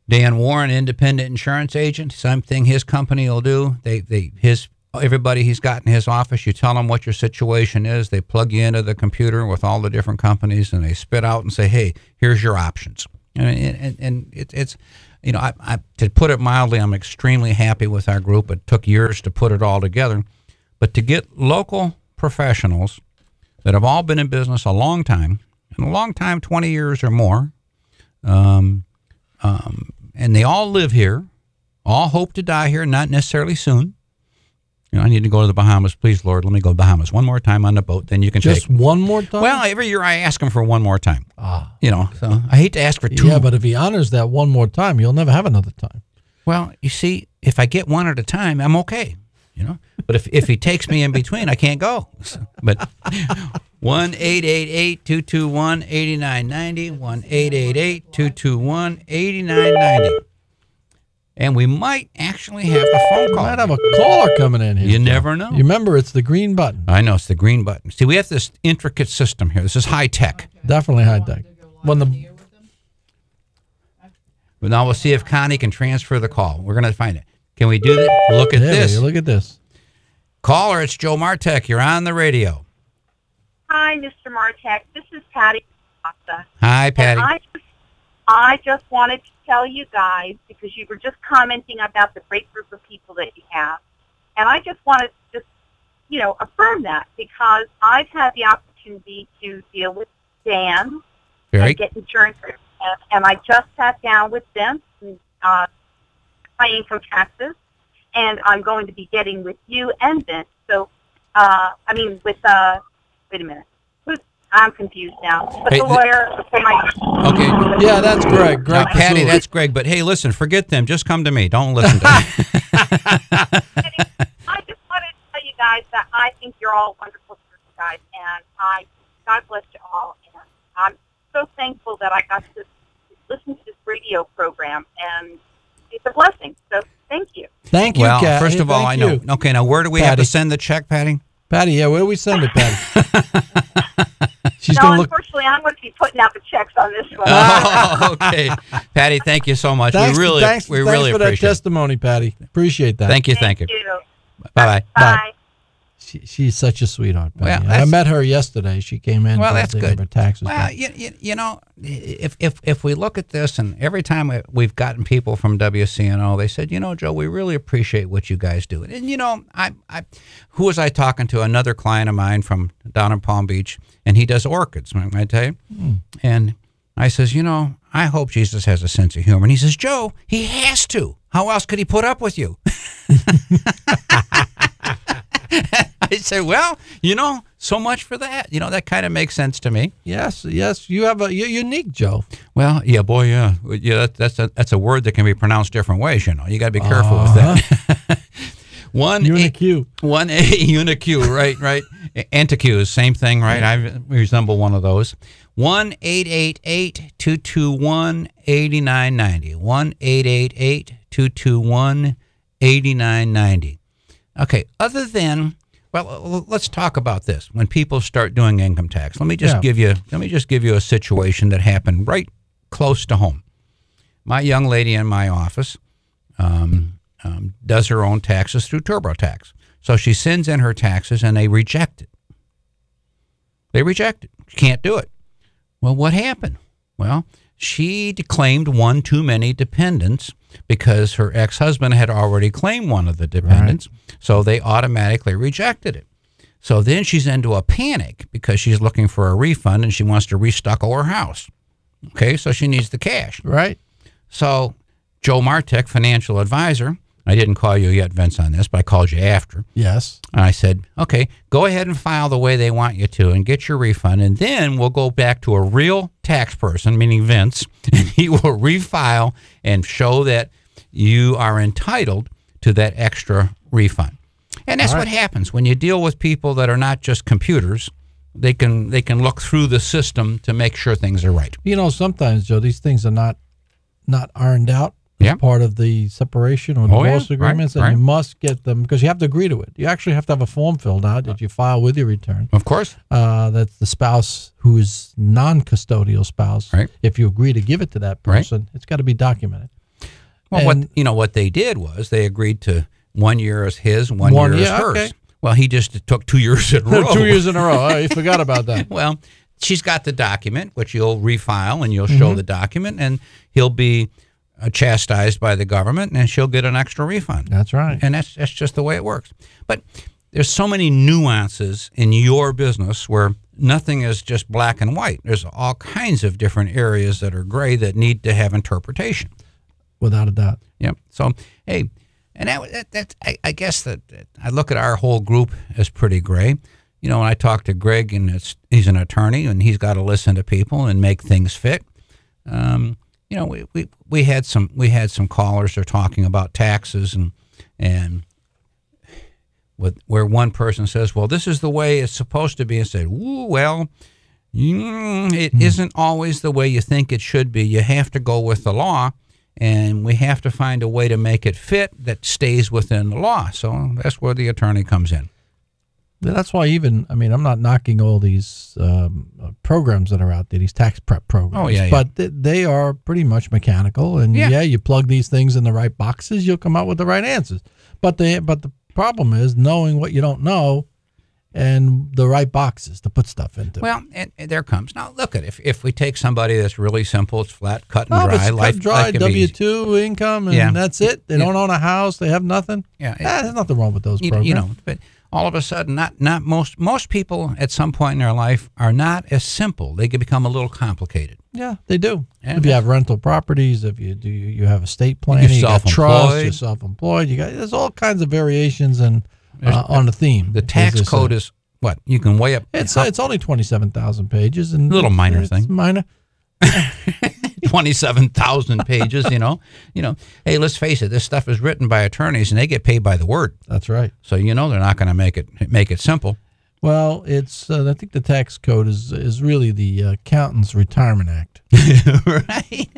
Dan Warren, independent insurance agent, same thing his company will do. They, they, his, everybody he's got in his office, you tell them what your situation is. They plug you into the computer with all the different companies, and they spit out and say, "Hey, here's your options." And and, and it, it's, you know, I, I, to put it mildly, I'm extremely happy with our group. It took years to put it all together, but to get local professionals that have all been in business a long time, and a long time, twenty years or more, um, um, and they all live here, all hope to die here, not necessarily soon. You know, I need to go to the Bahamas. Please, Lord, let me go to the Bahamas one more time on the boat. Then you can Just take. Just one more time? Well, every year I ask him for one more time. Ah. You know, so I hate to ask for two. Yeah, but if he honors that one more time, you'll never have another time. Well, you see, if I get one at a time, I'm okay. You know, but if, if he takes me in between, I can't go. So, but one eight eight eight two two one eight nine nine zero, one eight eight eight two two one eight nine nine zero. And we might actually have a phone call. We might have a caller coming in here. You never know. You remember, it's the green button. I know, it's the green button. See, we have this intricate system here. This is high tech. Definitely high tech. When the But now we'll see if Connie can transfer the call. We're going to find it. Can we do that? Look at There we this. go. Look at this. Caller, it's Joe Martek. You're on the radio. Hi, Mister Martek. This is Patty. Hi, Patty. And I just, I just wanted to tell you guys, because you were just commenting about the great group of people that you have, and I just wanted to just, you know, affirm that, because I've had the opportunity to deal with Dan Very. and get insurance, and, and I just sat down with Vince, uh, paying from taxes, and I'm going to be getting with you and Vince. So, uh, I mean, with, uh, wait a minute. Who's, I'm confused now. But Hey, the th- lawyer for my... Okay. Yeah, that's Greg. Greg Now, Patty, Kasula. that's Greg. But hey, listen, forget them. Just come to me. Don't listen to me. I just wanted to tell you guys that I think you're all wonderful guys, and I, God bless you all. And I'm so thankful that I got to listen to this radio program, and it's a blessing. So thank you. Thank you, Well, Kat. first Hey, of all, I thank know. you. Okay, now where do we have Patty. to send the check, Patty? Patty, yeah, where do we send it, Patty? She's no, going to look. unfortunately, I'm going to be putting out the checks on this one. Oh, okay. Patty, thank you so much. Thanks, we really, thanks, we thanks really for that appreciate it. testimony, Patty. Appreciate that. Thank you, thank, Thank you. you. Bye-bye. Bye. She, she's such a sweetheart. Patty. Well, I that's- met her yesterday. She came in. Well, to that's take good. Her taxes. Well, back. you, you, you know, if, if if we look at this, and every time we- we've gotten people from W C N O, they said, you know, Joe, we really appreciate what you guys do. And, you know, I, I who was I talking to? Another client of mine from down in Palm Beach, and he does orchids, I tell you. Mm. And I says, you know, I hope Jesus has a sense of humor. And he says, Joe, he has to. How else could he put up with you? I said, well, you know, so much for that. You know, that kind of makes sense to me. Yes, yes. You have a. You're unique, Joe. Well, yeah, boy, yeah, yeah. That, that's a that's a word that can be pronounced different ways. You know, you got to be careful Uh-huh. with that. one Unique. one a unique, right, right. Antiques, same thing, right? I resemble one of those. One eight eight eight two two one eighty nine ninety. One eight eight eight two two one eighty nine ninety. Okay. Other than. Well, let's talk about this. When people start doing income tax, let me just Yeah. give you let me just give you a situation that happened right close to home. My young lady in my office um, um, does her own taxes through TurboTax. So she sends in her taxes, and they reject it. They reject it. She can't do it. Well, what happened? Well, she claimed one too many dependents because her ex-husband had already claimed one of the dependents, right. So they automatically rejected it. So then she's into a panic because she's looking for a refund and she wants to restucco her house. Okay, so she needs the cash. Right. So Joe Martek, financial advisor, I didn't call you yet, Vince, on this, but I called you after. Yes. And I said, okay, go ahead and file the way they want you to and get your refund, and then we'll go back to a real tax person, meaning Vince, and he will refile and show that you are entitled to that extra refund. And that's All right. what happens when you deal with people that are not just computers. They can they can look through the system to make sure things are right. You know, sometimes, Joe, these things are not not ironed out. Yeah. Part of the separation or Oh, yeah. divorce agreements, Right, and you right. must get them because you have to agree to it. You actually have to have a form filled out that you file with your return. Of course. Uh, that's the spouse who is non-custodial spouse. Right. If you agree to give it to that Right. person, it's got to be documented. Well, what And- you know, what they did was they agreed to one year as his, one, One year year, as hers. okay. Well, he just took two years in a row. Two years in a row. Oh, you forgot about that. Well, she's got the document, which you'll refile and you'll show Mhm. the document, and he'll be uh, chastised by the government, and she'll get an extra refund. That's right. And that's that's just the way it works. But there's so many nuances in your business where nothing is just black and white. There's all kinds of different areas that are gray that need to have interpretation. Without a doubt. Yep. So, hey, and that, that, that I, I guess that, that I look at our whole group as pretty gray. You know, when I talk to Greg, and it's, he's an attorney, and he's got to listen to people and make things fit. Um, you know, we, we, we had some we had some callers that are talking about taxes, and and with where one person says, "Well, this is the way it's supposed to be," and said, "Ooh, well, mm, it Hmm. isn't always the way you think it should be. You have to go with the law." And we have to find a way to make it fit that stays within the law. So that's where the attorney comes in. That's why even, I mean, I'm not knocking all these um, uh, programs that are out there, these tax prep programs. Oh, yeah, yeah. But th- they are pretty much mechanical. And Yeah. yeah. you plug these things in the right boxes, you'll come out with the right answers. But the, but the problem is knowing what you don't know and the right boxes to put stuff into. Well, and, and there comes. Now, look at if if we take somebody that's really simple, it's flat, cut and No, but dry. it's cut life, and dry, life can be W easy. two income, and Yeah. that's it. They Yeah. don't own a house. They have nothing. Yeah, Ah, there's nothing wrong with those You, programs. you know, but all of a sudden, not not most most people at some point in their life are not as simple. They can become a little complicated. Yeah, they do. And if you have rental properties, if you do, you have estate planning, you got trust, self-employed. you're self-employed. You got there's all kinds of variations and uh, on the theme. The tax As they code say. is what you can weigh up. It's uh, it's only twenty-seven thousand pages and Little it's- minor it's thing. Minor. twenty-seven thousand pages, you know. You know, hey, let's face it, this stuff is written by attorneys and they get paid by the word. That's right. So you know they're not going to make it make it simple. Well, it's uh, I think the tax code is is really the uh, Accountants Retirement Act. Right.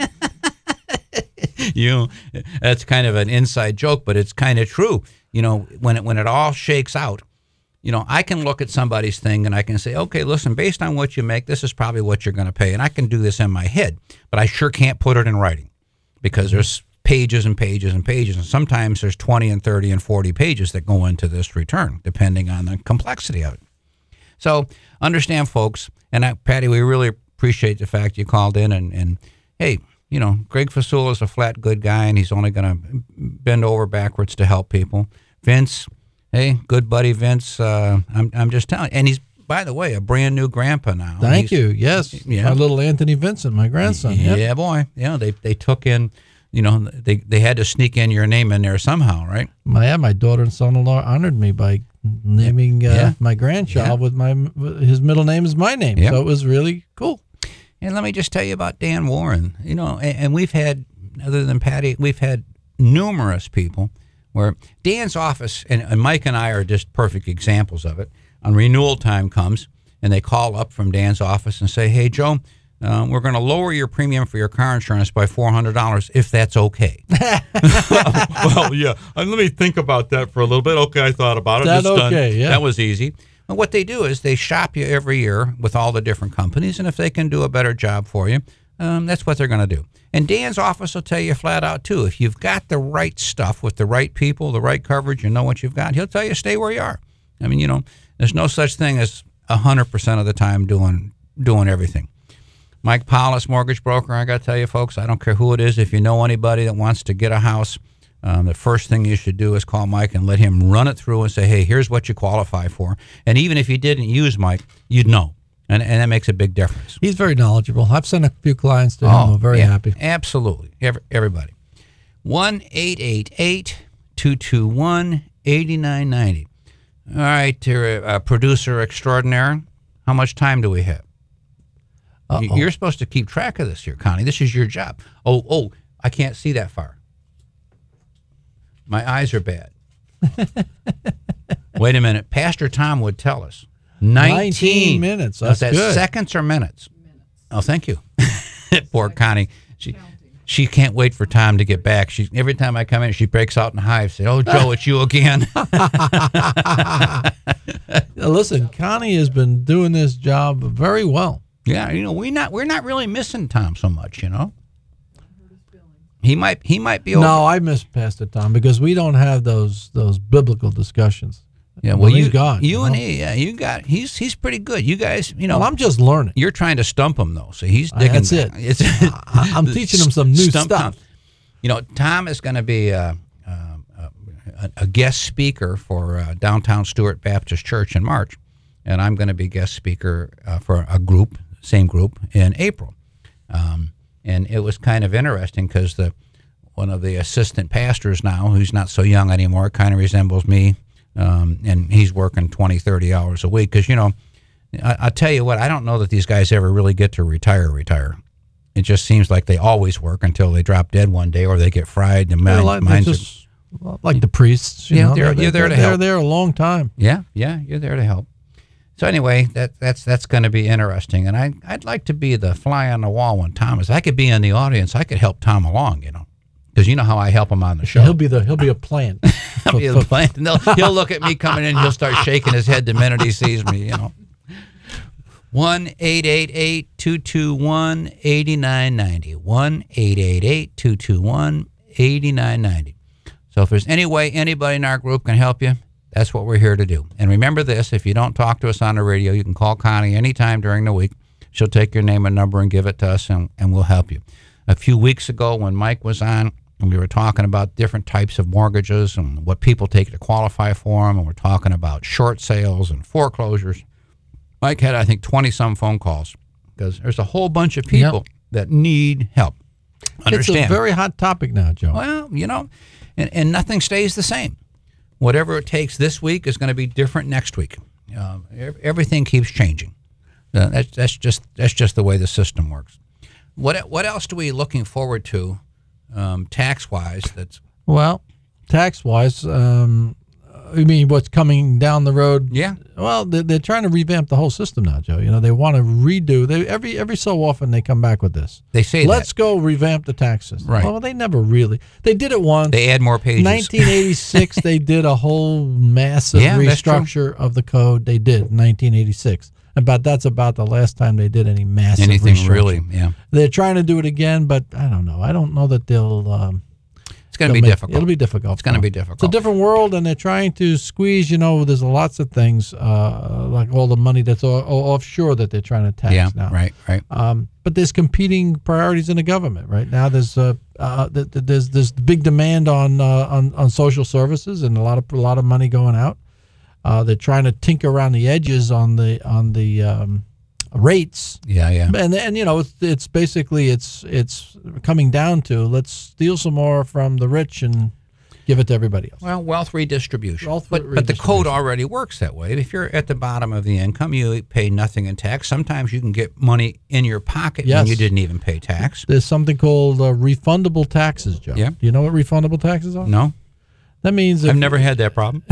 You know, that's kind of an inside joke, but it's kind of true. You know, when it when it all shakes out, you know, I can look at somebody's thing and I can say, okay, listen, based on what you make, this is probably what you're going to pay. And I can do this in my head, but I sure can't put it in writing because there's pages and pages and pages. And sometimes there's twenty and thirty and forty pages that go into this return, depending on the complexity of it. So understand, folks, and I, Patty, we really appreciate the fact you called in and, and hey, you know, Greg Fasula is a flat good guy, and he's only going to bend over backwards to help people. Vince, hey, good buddy Vince, uh, I'm I'm just telling you. And he's, by the way, a brand new grandpa now. Thank He's- you. Yes, Yeah. my little Anthony Vincent, my grandson. Yeah, Yep. boy. Yeah, they they took in, you know, they, they had to sneak in your name in there somehow, right? My yeah, my daughter and son-in-law honored me by naming uh, Yeah. my grandchild Yeah. with my his middle name is my name. Yep. So it was really cool. And let me just tell you about Dan Warren. You know, and, and we've had, other than Patty, we've had numerous people where Dan's office, and, and Mike and I are just perfect examples of it. On renewal time comes, and they call up from Dan's office and say, hey, Joe, uh, we're going to lower your premium for your car insurance by four hundred dollars if that's okay. Well, yeah. Uh, let me think about that for a little bit. Okay, I thought about it. That It's done. okay, yeah. That was easy. And what they do is they shop you every year with all the different companies, and if they can do a better job for you, um, that's what they're going to do. And Dan's office will tell you flat out, too. If you've got the right stuff with the right people, the right coverage, you know what you've got, he'll tell you stay where you are. I mean, you know, there's no such thing as one hundred percent of the time doing doing everything. Mike Paulus, mortgage broker, I got to tell you, folks, I don't care who it is. If you know anybody that wants to get a house, um, the first thing you should do is call Mike and let him run it through and say, hey, here's what you qualify for. And even if you didn't use Mike, you'd know. And, and that makes a big difference. He's very knowledgeable. I've sent a few clients to him. Oh, I'm very yeah, happy. Absolutely. Every, everybody. one eight eight eight, two two one, eight nine nine zero. All right, dear, uh, producer extraordinaire, how much time do we have? Uh-oh. You- You're supposed to keep track of this here, Connie. This is your job. Oh, oh, I can't see that far. My eyes are bad. Wait a minute. Pastor Tom would tell us. nineteen, nineteen minutes. Now, That's is that good. seconds or minutes? Minutes. Oh, thank you. Poor Connie. She she can't wait for Tom to get back. She every time I come in, she breaks out in hives. Say, "Oh, Joe, it's you again." Now, listen, Connie has been doing this job very well. Yeah, you know, we not we're not really missing Tom so much, you know. He might he might be over. No, I miss Pastor Tom because we don't have those those biblical discussions. Yeah, well, Well, you, he's gone, You, you and know? he, yeah, you got. He's he's pretty good. You guys, you know. Well, I'm just learning. You're trying to stump him though, so he's Uh, digging. that's back. it. It's, I- I'm teaching him some new Stump stuff. Tom. You know, Tom is going to be uh, uh, a, a guest speaker for uh, Downtown Stewart Baptist Church in March, and I'm going to be guest speaker uh, for a group, same group, in April. Um, and it was kind of interesting because the one of the assistant pastors now, who's not so young anymore, kind of resembles me. Um, and he's working twenty, thirty hours a week because, you know, I, I'll tell you what, I don't know that these guys ever really get to retire, retire. It just seems like they always work until they drop dead one day or they get fried. And They're mind, like, they're minds just like the priests. You Yeah, know, they're- you're there to they're help. there a long time. Yeah, yeah, you're there to help. So anyway, that that's that's going to be interesting, and I I'd like to be the fly on the wall when Tom is. I could be in the audience. I could help Tom along, you know, because you know how I help him on the show. He'll be the he'll be a plant. He'll be the plant, and they'll- he'll look at me coming in. He'll start shaking his head the minute he sees me, you know. One eight eight eight two two one eighty nine ninety. One eight eight eight two two one eighty nine ninety. So if there's any way anybody in our group can help you, that's what we're here to do. And remember this, if you don't talk to us on the radio, you can call Connie anytime during the week. She'll take your name and number and give it to us, and, and we'll help you. A few weeks ago when Mike was on, and we were talking about different types of mortgages and what people take to qualify for them, and we're talking about short sales and foreclosures. Mike had, I think, twenty-some phone calls because there's a whole bunch of people that need help. Understand? It's a very hot topic now, Joe. Well, you know, and, and nothing stays the same. Whatever it takes this week is going to be different next week. Uh, ev- everything keeps changing. Uh, that's that's just that's just the way the system works. What what else do we looking forward to, um, tax wise? That's Well, tax wise, um, I mean, what's coming down the road? Yeah. Well, they're, they're trying to revamp the whole system now, Joe. You know, they want to redo. They every every so often they come back with this. They say let's that. go revamp the tax system. Right. Well, they never really. They did it once. They add more pages. nineteen eighty-six, they did a whole massive Yeah, that's true. restructure of the code. They did in nineteen eighty-six. About that's about the last time they did any massive Anything restructure. really, yeah. They're trying to do it again, but I don't know. I don't know that they'll. Um, It's going to they'll be make- difficult. It'll be difficult. It's going to No. be It's a difficult. different world, and they're trying to squeeze. You know, there's lots of things uh, like all the money that's o- o- offshore that they're trying to tax Yeah, now. right, right. Um, but there's competing priorities in the government right now. There's uh, uh, th- th- there's there's big demand on, uh, on on social services and a lot of a lot of money going out. Uh, they're trying to tinker around the edges on the on the um, rates. Yeah, yeah. And and you know it's, it's basically it's it's coming down to let's steal some more from the rich and give it to everybody else. Well, wealth redistribution. Wealth but, but the redistribution. code already works that way. If you're at the bottom of the income, you pay nothing in tax. Sometimes you can get money in your pocket Yes. when you didn't even pay tax. There's something called uh, refundable taxes, Joe. Yeah. Do you know what refundable taxes are? No? That means I've if- never had that problem.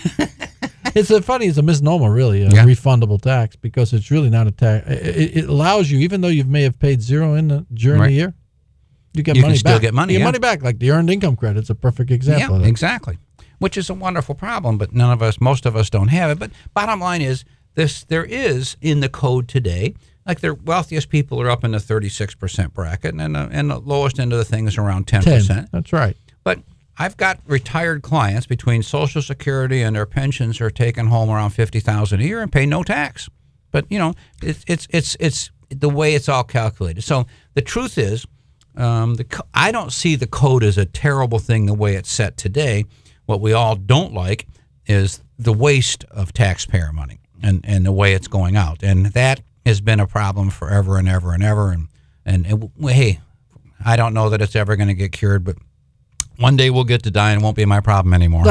It's a funny. It's a misnomer, really, a Yeah. refundable tax because it's really not a tax. It, it allows you, even though you may have paid zero in the, during Right. the year, you get You money can still back. get money, You get yeah. money back, like the earned income credit's a perfect example. of Yeah, that. exactly. Which is a wonderful problem, but none of us, most of us don't have it. But bottom line is, this: there is in the code today, like the wealthiest people are up in the thirty-six percent bracket, and the, and the lowest end of the thing is around ten percent. That's right. But I've got retired clients between Social Security and their pensions are taking home around fifty thousand dollars a year and pay no tax. But you know, it's it's it's it's the way it's all calculated. So the truth is, um, the co- I don't see the code as a terrible thing the way it's set today. What we all don't like is the waste of taxpayer money and, and the way it's going out, and that has been a problem forever and ever and ever. And and, and w- hey, I don't know that it's ever going to get cured, but one day we'll get to die and it won't be my problem anymore.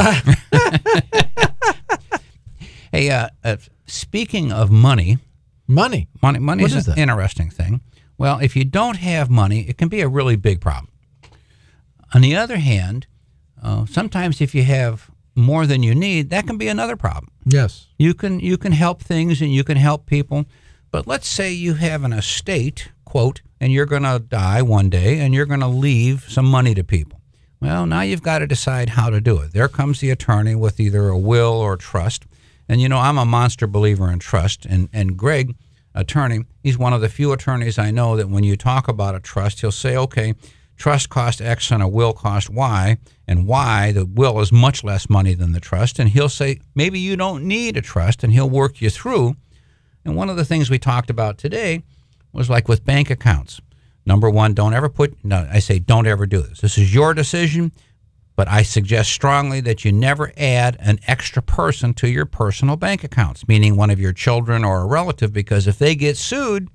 Hey, uh, uh, speaking of money, Money. money, money What is, is an that? interesting thing. Well, if you don't have money, it can be a really big problem. On the other hand, uh, sometimes if you have more than you need, that can be another problem. Yes. You can you can help things and you can help people, but let's say you have an estate, quote, and you're going to die one day and you're going to leave some money to people. Well, now you've got to decide how to do it. There comes the attorney with either a will or trust. And, you know, I'm a monster believer in trust. And, and Greg, attorney, he's one of the few attorneys I know that when you talk about a trust, he'll say, okay, trust costs X and a will cost Y, and Y, the will is much less money than the trust, and he'll say, maybe you don't need a trust, and he'll work you through. And one of the things we talked about today was like with bank accounts. Number one, don't ever put, no, I say don't ever do this. This is your decision, but I suggest strongly that you never add an extra person to your personal bank accounts, meaning one of your children or a relative, because if they get sued,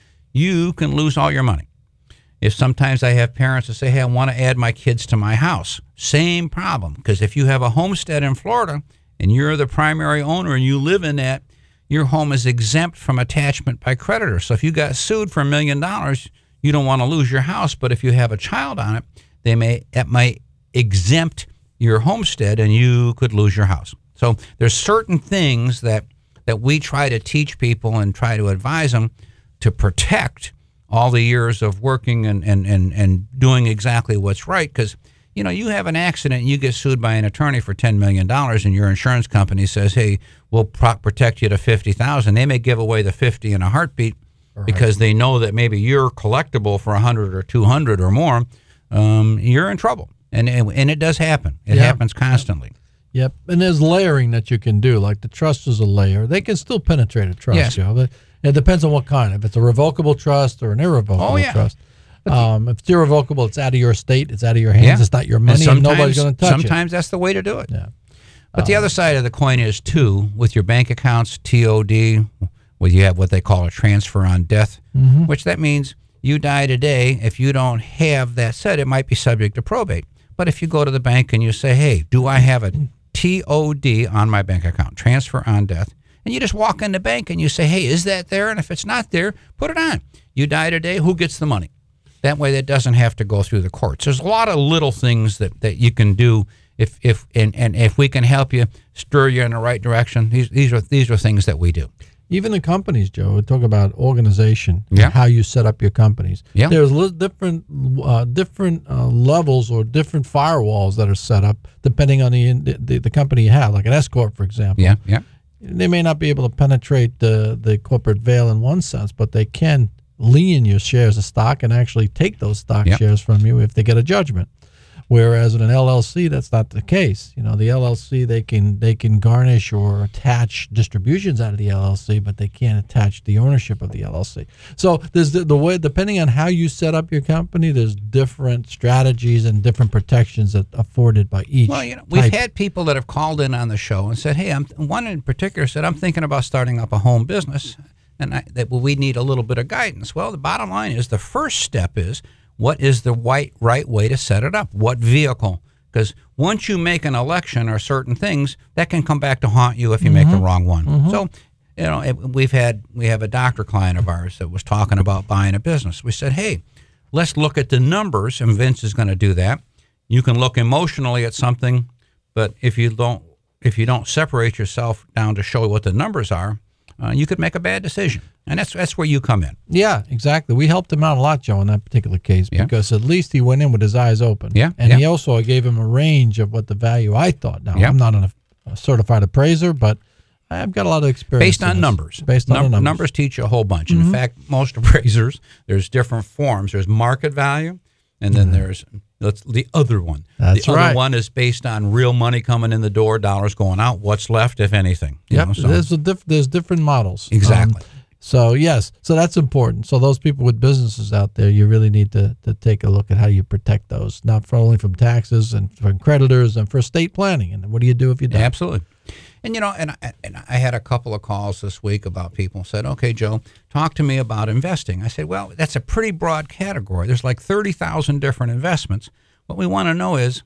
you can lose all your money. If sometimes I have parents that say, hey, I want to add my kids to my house, same problem, because if you have a homestead in Florida and you're the primary owner and you live in that, your home is exempt from attachment by creditors. So if you got sued for a million dollars, you don't want to lose your house, but if you have a child on it, they may it might exempt your homestead and you could lose your house. So there's certain things that that we try to teach people and try to advise them to protect all the years of working and, and, and, and doing exactly what's right. Because, you know, you have an accident and you get sued by an attorney for ten million dollars and your insurance company says, hey, we'll pro- protect you to fifty thousand dollars. They may give away the fifty in a heartbeat. Right. Because they know that maybe you're collectible for one hundred or two hundred or more, um, you're in trouble. And, and and it does happen. It yeah. happens constantly. Yep. And there's layering that you can do. Like the trust is a layer. They can still penetrate a trust, yes. Joe. But it depends on what kind. If it's a revocable trust or an irrevocable oh, yeah. trust. Um, if it's irrevocable, it's out of your estate. It's out of your hands. Yeah. It's not your money. And nobody's going to touch sometimes it. Sometimes that's the way to do it. Yeah. But um, the other side of the coin is, too, with your bank accounts, T O D, where you have what they call a transfer on death, mm-hmm. which that means you die today. If you don't have that set, it might be subject to probate. But if you go to the bank and you say, hey, do I have a T O D on my bank account, transfer on death, and you just walk in the bank and you say, hey, is that there? And if it's not there, put it on. You die today, who gets the money? That way that doesn't have to go through the courts. There's a lot of little things that, that you can do if if and, and if we can help you, stir you in the right direction. These these are these are things that we do. Even the companies, Joe, we talk about organization, yeah. and how you set up your companies. Yeah. There's li- different uh, different uh, levels or different firewalls that are set up depending on the, the the company you have, like an S corp, for example. Yeah, yeah. They may not be able to penetrate the the corporate veil in one sense, but they can lien your shares of stock and actually take those stock yep. shares from you if they get a judgment. Whereas in an L L C, that's not the case. You know, the L L C, they can they can garnish or attach distributions out of the L L C, but they can't attach the ownership of the L L C. So there's the, the way, depending on how you set up your company, there's different strategies and different protections that are afforded by each. Well, you know, we've type. had people that have called in on the show and said, hey, I'm one in particular said, I'm thinking about starting up a home business, and I, that well, we need a little bit of guidance. Well, the bottom line is the first step is, what is the right, right way to set it up? What vehicle? Because once you make an election or certain things, that can come back to haunt you if you mm-hmm. make the wrong one. Mm-hmm. So, you know, it, we've had we have a doctor client of ours that was talking about buying a business. We said, hey, let's look at the numbers, and Vince is going to do that. You can look emotionally at something, but if you don't if you don't separate yourself down to show what the numbers are, uh, you could make a bad decision. And that's that's where you come in. Yeah, exactly. We helped him out a lot, Joe, in that particular case, yeah. because at least he went in with his eyes open. Yeah, and yeah. he also I gave him a range of what the value I thought. Now, yeah. I'm not a, a certified appraiser, but I've got a lot of experience. Based on numbers. Based on Num- numbers. Numbers teach you a whole bunch. Mm-hmm. In fact, most appraisers, there's different forms. There's market value, and then mm-hmm. there's that's the other one. That's the right. other one is based on real money coming in the door, dollars going out, what's left, if anything. You Yep, know, so. there's, a diff- there's different models. Exactly. Um, So, yes, so that's important. So those people with businesses out there, you really need to, to take a look at how you protect those, not for only from taxes and from creditors and for estate planning. And what do you do if you don't? Absolutely. And, you know, and I, and I had a couple of calls this week about people who said, okay, Joe, talk to me about investing. I said, well, that's a pretty broad category. There's like thirty thousand different investments. What we want to know is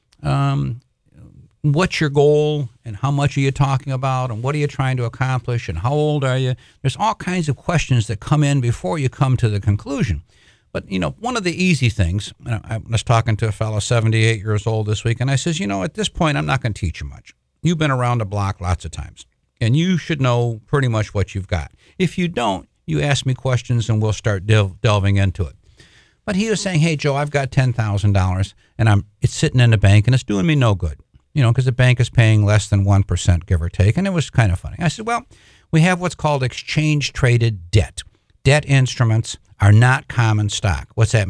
um, what's your goal and how much are you talking about and what are you trying to accomplish and how old are you? There's all kinds of questions that come in before you come to the conclusion. But, you know, one of the easy things, I was talking to a fellow seventy-eight years old this week, and I says, you know, at this point, I'm not going to teach you much. You've been around the block lots of times, and you should know pretty much what you've got. If you don't, you ask me questions, and we'll start del- delving into it. But he was saying, hey, Joe, I've got ten thousand dollars, and I'm it's sitting in the bank, and it's doing me no good, you know, because the bank is paying less than one percent, give or take, and it was kind of funny. I said, well, we have what's called exchange-traded debt. Debt instruments are not common stock. What's that mean?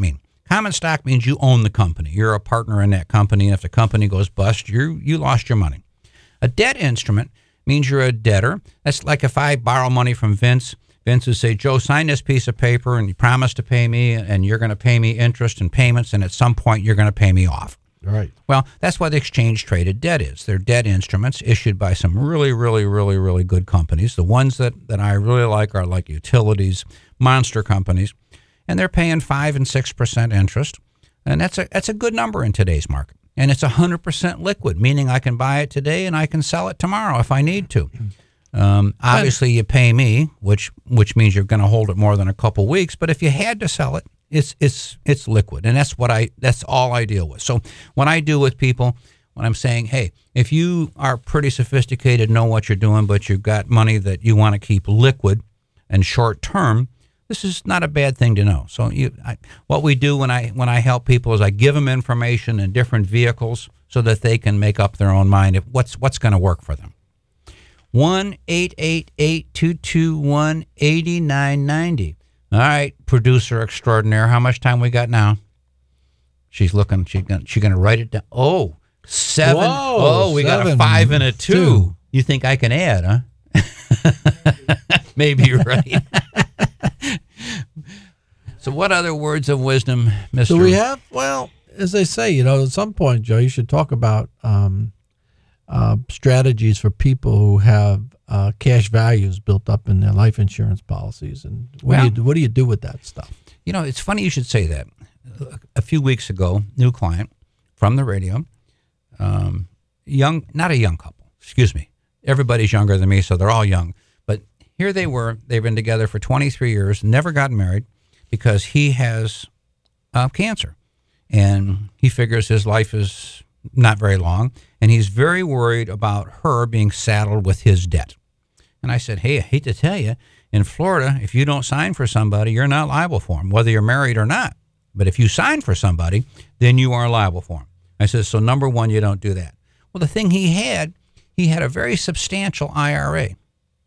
Common stock means you own the company. You're a partner in that company, and if the company goes bust, you you lost your money. A debt instrument means you're a debtor. That's like if I borrow money from Vince. Vince would say, Joe, sign this piece of paper, and you promise to pay me, and you're going to pay me interest and payments, and at some point you're going to pay me off. Right. Well, that's what exchange-traded debt is. They're debt instruments issued by some really, really, really, really good companies. The ones that, that I really like are like utilities, monster companies, and they're paying five and six percent interest, and that's a that's a good number in today's market. And it's one hundred percent liquid, meaning I can buy it today and I can sell it tomorrow if I need to. Um, obviously, you pay me, which which means you're going to hold it more than a couple weeks. But if you had to sell it, it's it's it's liquid, and that's what I that's all I deal with. So what I do with people when I'm saying, hey, if you are pretty sophisticated, know what you're doing, but you've got money that you want to keep liquid and short term, this is not a bad thing to know. So you, I, what we do when I when I help people is I give them information in different vehicles so that they can make up their own mind of what's what's going to work for them. one eight eight eight, two two one, eight nine nine zero. All right, producer extraordinaire, how much time we got now? She's looking. She's gonna, she's gonna write it down. Oh, seven. Whoa, oh, we seven, got a five and a two. two. You think I can add, huh? Maybe you're right. So what other words of wisdom, Mister So we have, well, as they say, you know, at some point, Joe, you should talk about um, uh, strategies for people who have uh, cash values built up in their life insurance policies. And what, Well, do you, do- what do you do with that stuff? You know, it's funny you should say that. A few weeks ago, new client from the radio, um, young, not a young couple, excuse me. Everybody's younger than me, so they're all young. But here they were. They've been together for twenty-three years, never gotten married because he has uh, cancer. And he figures his life is not very long, and he's very worried about her being saddled with his debt. And I said, hey, I hate to tell you, in Florida, if you don't sign for somebody, you're not liable for them, whether you're married or not. But if you sign for somebody, then you are liable for them. I said, so number one, you don't do that. Well, the thing he had, he had a very substantial I R A.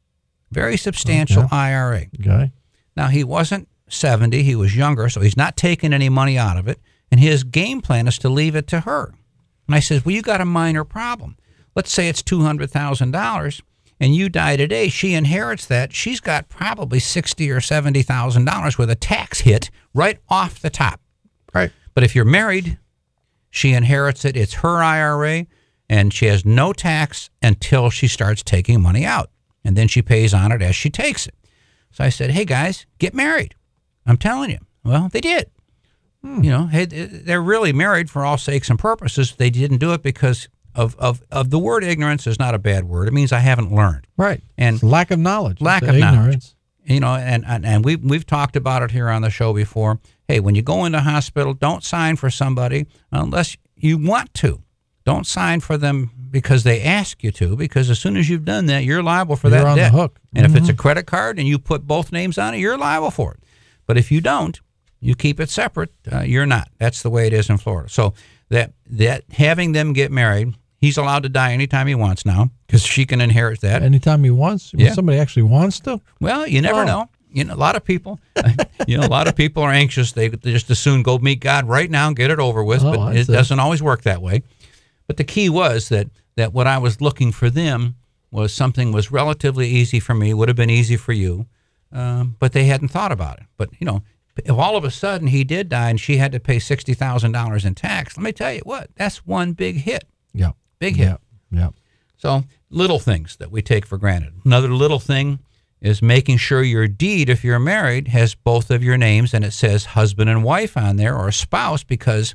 Very substantial Okay. I R A. Okay. Now, he wasn't seventy. He was younger, so he's not taking any money out of it. And his game plan is to leave it to her. And I said, well, you got a minor problem. Let's say it's two hundred thousand dollars, and you die today. She inherits that. She's got probably sixty thousand dollars or seventy thousand dollars with a tax hit right off the top. Right. But if you're married, she inherits it. It's her I R A, and she has no tax until she starts taking money out. And then she pays on it as she takes it. So I said, hey, guys, get married. I'm telling you. Well, they did. Hmm. You know, hey, they're really married for all sakes and purposes. They didn't do it because of, of, of the word ignorance is not a bad word. It means I haven't learned. Right. And It's lack of knowledge. Lack It's of ignorance. knowledge. You know, and, and, and we've, we've talked about it here on the show before. Hey, when you go into hospital, don't sign for somebody unless you want to. Don't sign for them because they ask you to, because as soon as you've done that, you're liable for You're that on debt. the hook. And Mhm. if it's a credit card and you put both names on it, you're liable for it. But if you don't, you keep it separate, uh, you're not. That's the way it is in Florida. So that that having them get married, he's allowed to die anytime he wants now because she can inherit that. Anytime he wants. When Yeah. somebody actually wants to. Well, you never Oh. know. You know, a lot of people, you know, a lot of people are anxious. They, they just as soon go meet God right now and get it over with. Oh, but I it see. doesn't always work that way. But the key was that that what I was looking for them was something was relatively easy for me, would have been easy for you, um, but they hadn't thought about it. But, you know, if all of a sudden he did die and she had to pay sixty thousand dollars in tax, let me tell you what, that's one big hit. Yeah. Big hit. Yeah. Yeah. So little things that we take for granted. Another little thing is making sure your deed, if you're married, has both of your names and it says husband and wife on there or spouse, because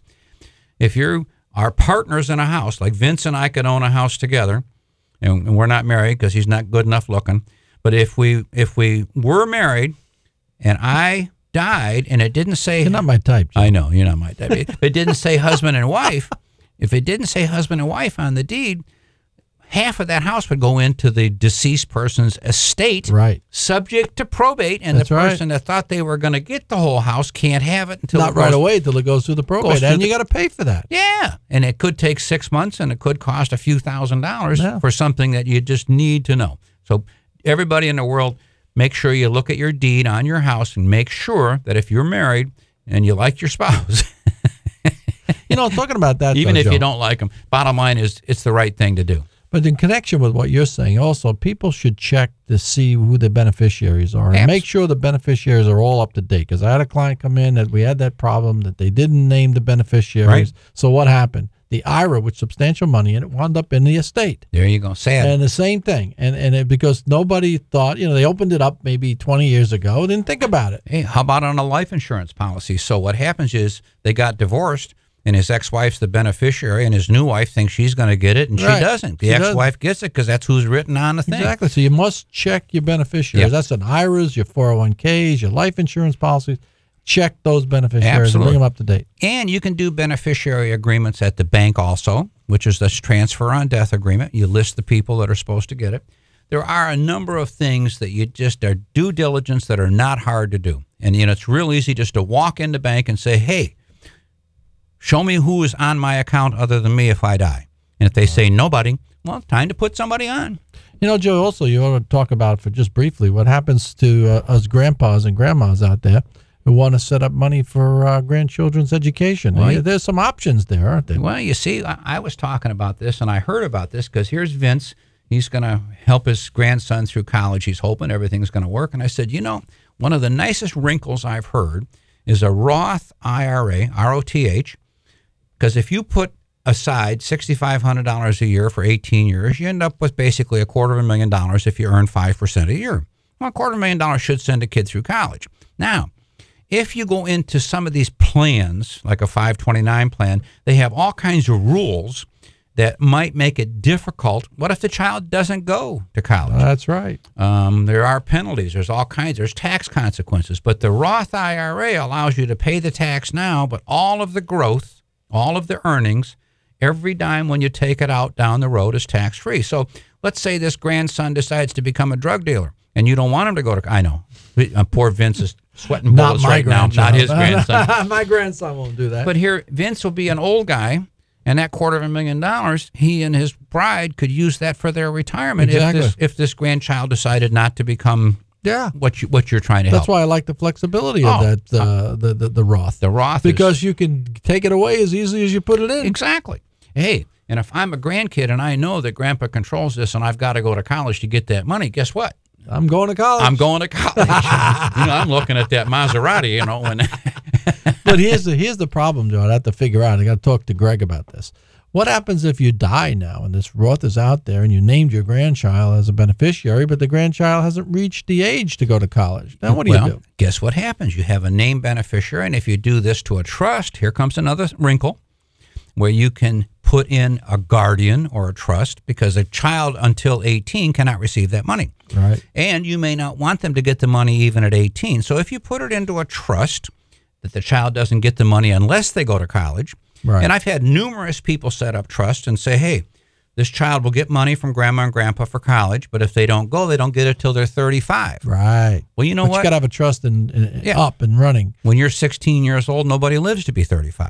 if you are partners in a house, like Vince and I could own a house together, and we're not married because he's not good enough looking, but if we if we were married and I died and it didn't say... You're not my type, Joe. I know, you're not my type. If it didn't say husband and wife, if it didn't say husband and wife on the deed, half of that house would go into the deceased person's estate, Right. subject to probate, and That's the right. person that thought they were going to get the whole house can't have it until Not it right goes- away till it goes through the goes probate. through And the- you got to pay for that. Yeah, and it could take six months, and it could cost a few thousand dollars Yeah. for something that you just need to know. So everybody in the world, make sure you look at your deed on your house and make sure that if you're married and you like your spouse, You know, talking about that, Even though, if Joe, you don't like them, bottom line is it's the right thing to do. But in connection with what you're saying, also, people should check to see who the beneficiaries are and Abs- make sure the beneficiaries are all up to date. Because I had a client come in that we had that problem that they didn't name the beneficiaries. Right. So what happened? The I R A with substantial money, and it wound up in the estate. There you go. Sad. And the same thing. And and it, because nobody thought, you know, they opened it up maybe twenty years ago, didn't think about it. Hey, how about on a life insurance policy? So what happens is they got divorced, and his ex-wife's the beneficiary, and his new wife thinks she's going to get it, and Right. she doesn't. The She ex-wife gets it because that's who's written on the thing. Exactly. So you must check your beneficiaries. Yep. That's an I R As, your four oh one Ks, your life insurance policies. Check those beneficiaries Absolutely. and bring them up to date. And you can do beneficiary agreements at the bank also, which is this transfer on death agreement. You list the people that are supposed to get it. There are a number of things that you just are due diligence that are not hard to do. And, you know, it's real easy just to walk in the bank and say, hey, show me who is on my account other than me if I die. And if they say nobody, well, time to put somebody on. You know, Joe, also, you ought to talk about, for just briefly, what happens to uh, us grandpas and grandmas out there who want to set up money for uh, grandchildren's education. Well, Yeah, There's some options there, aren't there? Well, you see, I, I was talking about this, and I heard about this because here's Vince. He's going to help his grandson through college. He's hoping everything's going to work. And I said, you know, one of the nicest wrinkles I've heard is a Roth I R A, R O T H, because if you put aside six thousand five hundred dollars a year for eighteen years, you end up with basically a quarter of a million dollars if you earn five percent a year. Well, a quarter of a million dollars should send a kid through college. Now, if you go into some of these plans, like a five twenty-nine plan, they have all kinds of rules that might make it difficult. What if the child doesn't go to college? That's right. Um, there are penalties. There's all kinds. There's tax consequences. But the Roth I R A allows you to pay the tax now, but all of the growth, all of the earnings, every dime when you take it out down the road is tax-free. So let's say this grandson decides to become a drug dealer, and you don't want him to go to, I know, uh, poor Vince is sweating Not bullets my right now, not his grandson. My grandson won't do that. But here, Vince will be an old guy, and that quarter of a million dollars, he and his bride could use that for their retirement Exactly. if this if this grandchild decided not to become yeah. what you what you're trying to That's help. why I like the flexibility of Oh, that, uh, the, the, the Roth. The Roth is- Because you can take it away as easily as you put it in. Exactly. Hey, and if I'm a grandkid and I know that Grandpa controls this and I've got to go to college to get that money, guess what? I'm going to college. I'm going to college. You know, I'm looking at that Maserati, you know, when But here's the here's the problem, Joe. I have to figure out. I got to talk to Greg about this. What happens if you die now and this Roth is out there and you named your grandchild as a beneficiary, but the grandchild hasn't reached the age to go to college? Now, what do well, you do? Guess what happens? You have a named beneficiary, and if you do this to a trust, here comes another wrinkle where you can put in a guardian or a trust because a child until eighteen cannot receive that money. Right. And you may not want them to get the money even at eighteen. So if you put it into a trust that the child doesn't get the money unless they go to college, Right. and I've had numerous people set up trusts and say, hey, this child will get money from grandma and grandpa for college, but if they don't go, they don't get it till they're thirty-five. Right. Well, you know but what? You got to have a trust in, in, Yeah. up and running. When you're sixteen years old, nobody lives to be thirty-five.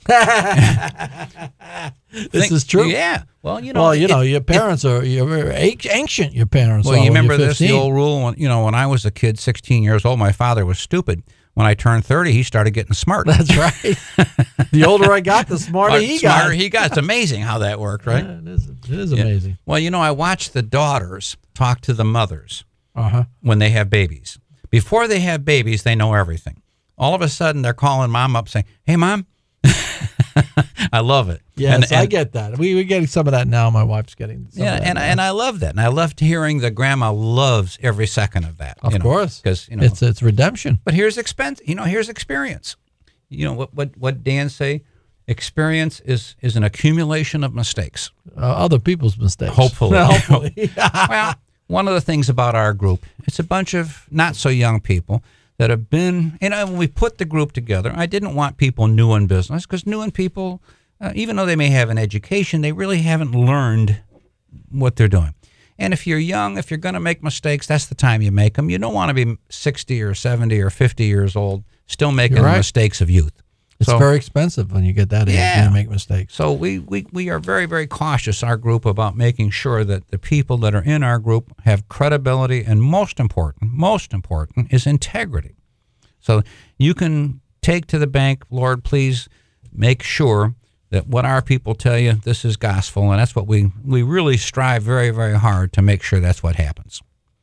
This Think- is true. Yeah. Well, you know. Well, you it- know, your it- parents are you're very an- ancient. Your parents. Well, are you when remember you're this, the fifteen. old rule, when, you know, when I was a kid, sixteen years old, my father was stupid. When I turned thirty, he started getting smart. That's right. The older I got, the smarter Or he smarter got. he got. It's amazing how that worked, right? Yeah, it is. It is Yeah. amazing. Well, you know, I watched the daughters talk to the mothers Uh huh. when they have babies. Before they have babies, they know everything. All of a sudden, they're calling mom up saying, hey, mom. I love it. Yes, And- I and- get that. We we're getting some of that now. My wife's getting some Yeah, of that and now. and I love that, and I loved hearing that grandma loves every second of that. Of you know, course. because you know. it's it's redemption. But here's expense. You know, here's experience. You know what what what Dan say? Experience is is an accumulation of mistakes. Uh, other people's mistakes. Hopefully. Hopefully. Well, one of the things about our group, it's a bunch of not so young people that have been. You know, when we put the group together, I didn't want people new in business because new in people, uh, even though they may have an education, they really haven't learned what they're doing. And if you're young, if you're going to make mistakes, that's the time you make them. You don't want to be sixty or seventy or fifty years old still making You're the right. mistakes of youth. It's So- very expensive when you get that age Yeah. and you make mistakes. So we, we, we are very, very cautious, our group, about making sure that the people that are in our group have credibility, and most important, most important is integrity. So you can take to the bank, Lord, please make sure that what our people tell you, this is gospel, and that's what we, we really strive very, very hard to make sure that's what happens.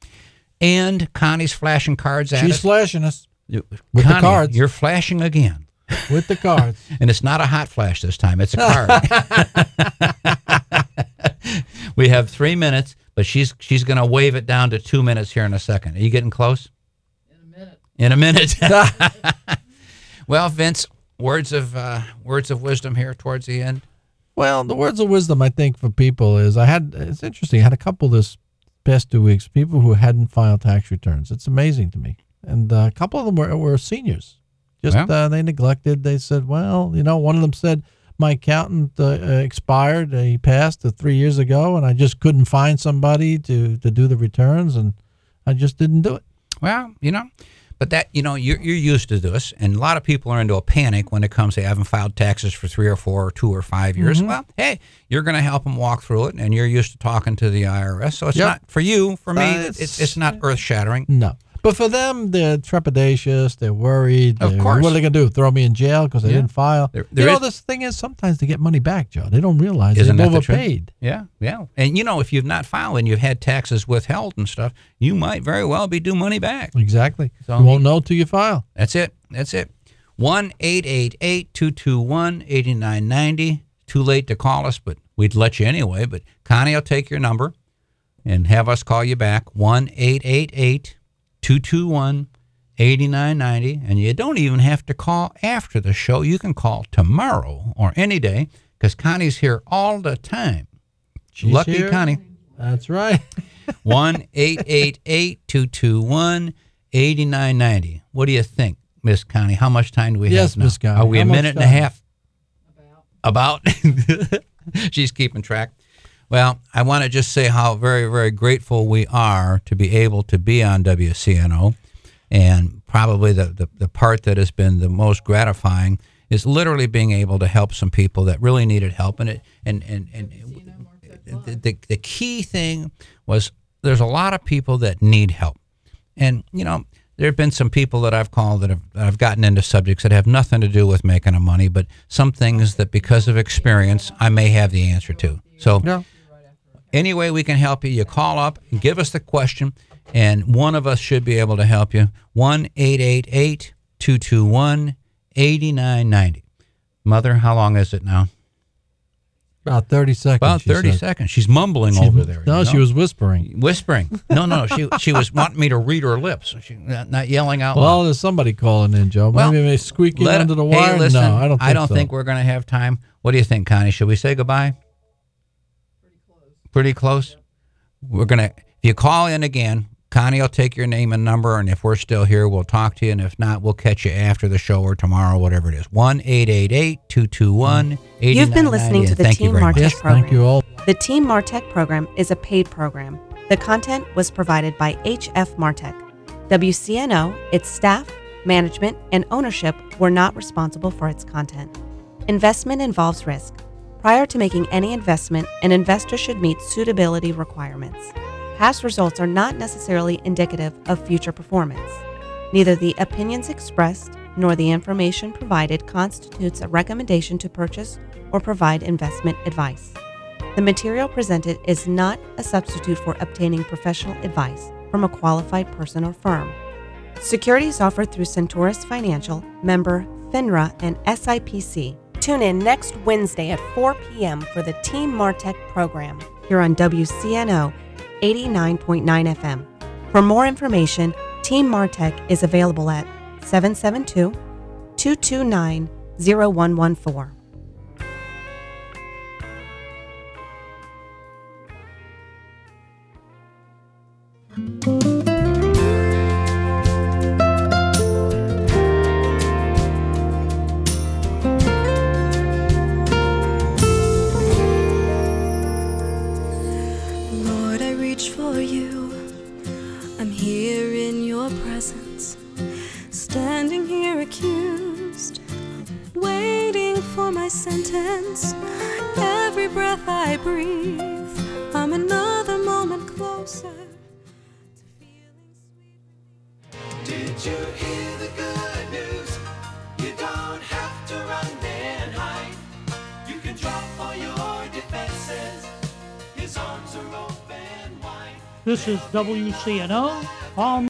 And Connie's flashing cards at She's us. flashing us You- with Connie, the cards. You're flashing again. With the cards. And it's not a hot flash this time. It's a card. We have three minutes, but she's she's going to wave it down to two minutes here in a second. Are you getting close? In a minute. In a minute. Well, Vince, words of uh, words of wisdom here towards the end. Well, the words of wisdom, I think, for people is I had, it's interesting, I had a couple this past two weeks, people who hadn't filed tax returns. It's amazing to me. And uh, a couple of them were, were seniors. Just Well. uh, they neglected. They said, well, you know, one of them said, my accountant uh, uh, expired. Uh, he passed uh, three years ago, and I just couldn't find somebody to, to do the returns, and I just didn't do it. Well, you know, but that, you know, you're, you're used to this, and a lot of people are into a panic when it comes to having filed taxes for three or four or two or five years. Mhm. Well, hey, you're going to help them walk through it, and you're used to talking to the I R S, so it's Yep. not, for you, for me, Uh, it's, it's not earth-shattering. No. But for them, they're trepidatious. They're worried. Of they're- course. What are they going to do? Throw me in jail because I Yeah. didn't file? There- there you know, is- this thing is sometimes they get money back, Joe. They don't realize Isn't they've that the truth? overpaid. Yeah, yeah. And, you know, if you've not filed and you've had taxes withheld and stuff, you might very well be due money back. Exactly. So- you won't know till you file. That's it. That's it. one eight eight eight, two two one, eight nine nine zero. Too late to call us, but we'd let you anyway. But Connie will take your number and have us call you back. one eight eight eight, two two one, eight nine nine zero. And you don't even have to call after the show. You can call tomorrow or any day because Connie's here all the time. She's Lucky here. Connie. That's right. one eight eight eight, two two one, eight nine nine zero. What do you think, Miss Connie? How much time do we Yes, have now? Miss Connie. Are we How a much minute and a time? half? About. She's keeping track. Well, I want to just say how very, very grateful we are to be able to be on W C N O. And probably the, the, the part that has been the most gratifying is literally being able to help some people that really needed help. And it and, and, and the, the, the key thing was there's a lot of people that need help. And, you know, there have been some people that I've called that have, that have gotten into subjects that have nothing to do with making a money, but some things that because of experience, I may have the answer to. So Yeah. any way we can help you, you call up and give us the question, and one of us should be able to help you. one eight eight eight, two two one, eight nine nine zero. Mother, how long is it now? About thirty seconds. About she thirty said. seconds. She's mumbling She- over there. No, you she know? was whispering. Whispering. No, no, she she was wanting me to read her lips. She, not, not yelling out Well, loud. there's somebody calling in, Joe. Well, Maybe they squeaking Let- under the hey, wire. listen, no, I don't. Think I don't so. think we're going to have time. What do you think, Connie? Should we say goodbye? Pretty close. Pretty close? We're going to, if you call in again, Connie will take your name and number, and if we're still here, we'll talk to you, and if not, we'll catch you after the show or tomorrow, whatever it is. one eight eight eight, two two one, eight nine nine zero. You've been listening to the Thank you Team very much. Martech Yes, program. thank you all. The Team Martech program is a paid program. The content was provided by H F Martech. W C N O, its staff, management, and ownership were not responsible for its content. Investment involves risk. Prior to making any investment, an investor should meet suitability requirements. Past results are not necessarily indicative of future performance. Neither the opinions expressed nor the information provided constitutes a recommendation to purchase or provide investment advice. The material presented is not a substitute for obtaining professional advice from a qualified person or firm. Securities offered through Centaurus Financial, member FINRA and S I P C. Tune in next Wednesday at four p.m. for the Team Martech program here on W C N O eighty-nine point nine F M. For more information, Team Martech is available at seven seven two, two two nine, zero one one four. Lord, I reach for you. I'm here in your presence, standing here accused, waiting for my sentence. Every breath I breathe, I'm another moment closer. Did you hear the good news? You don't have to run and hide. You can This is W C N O, Palm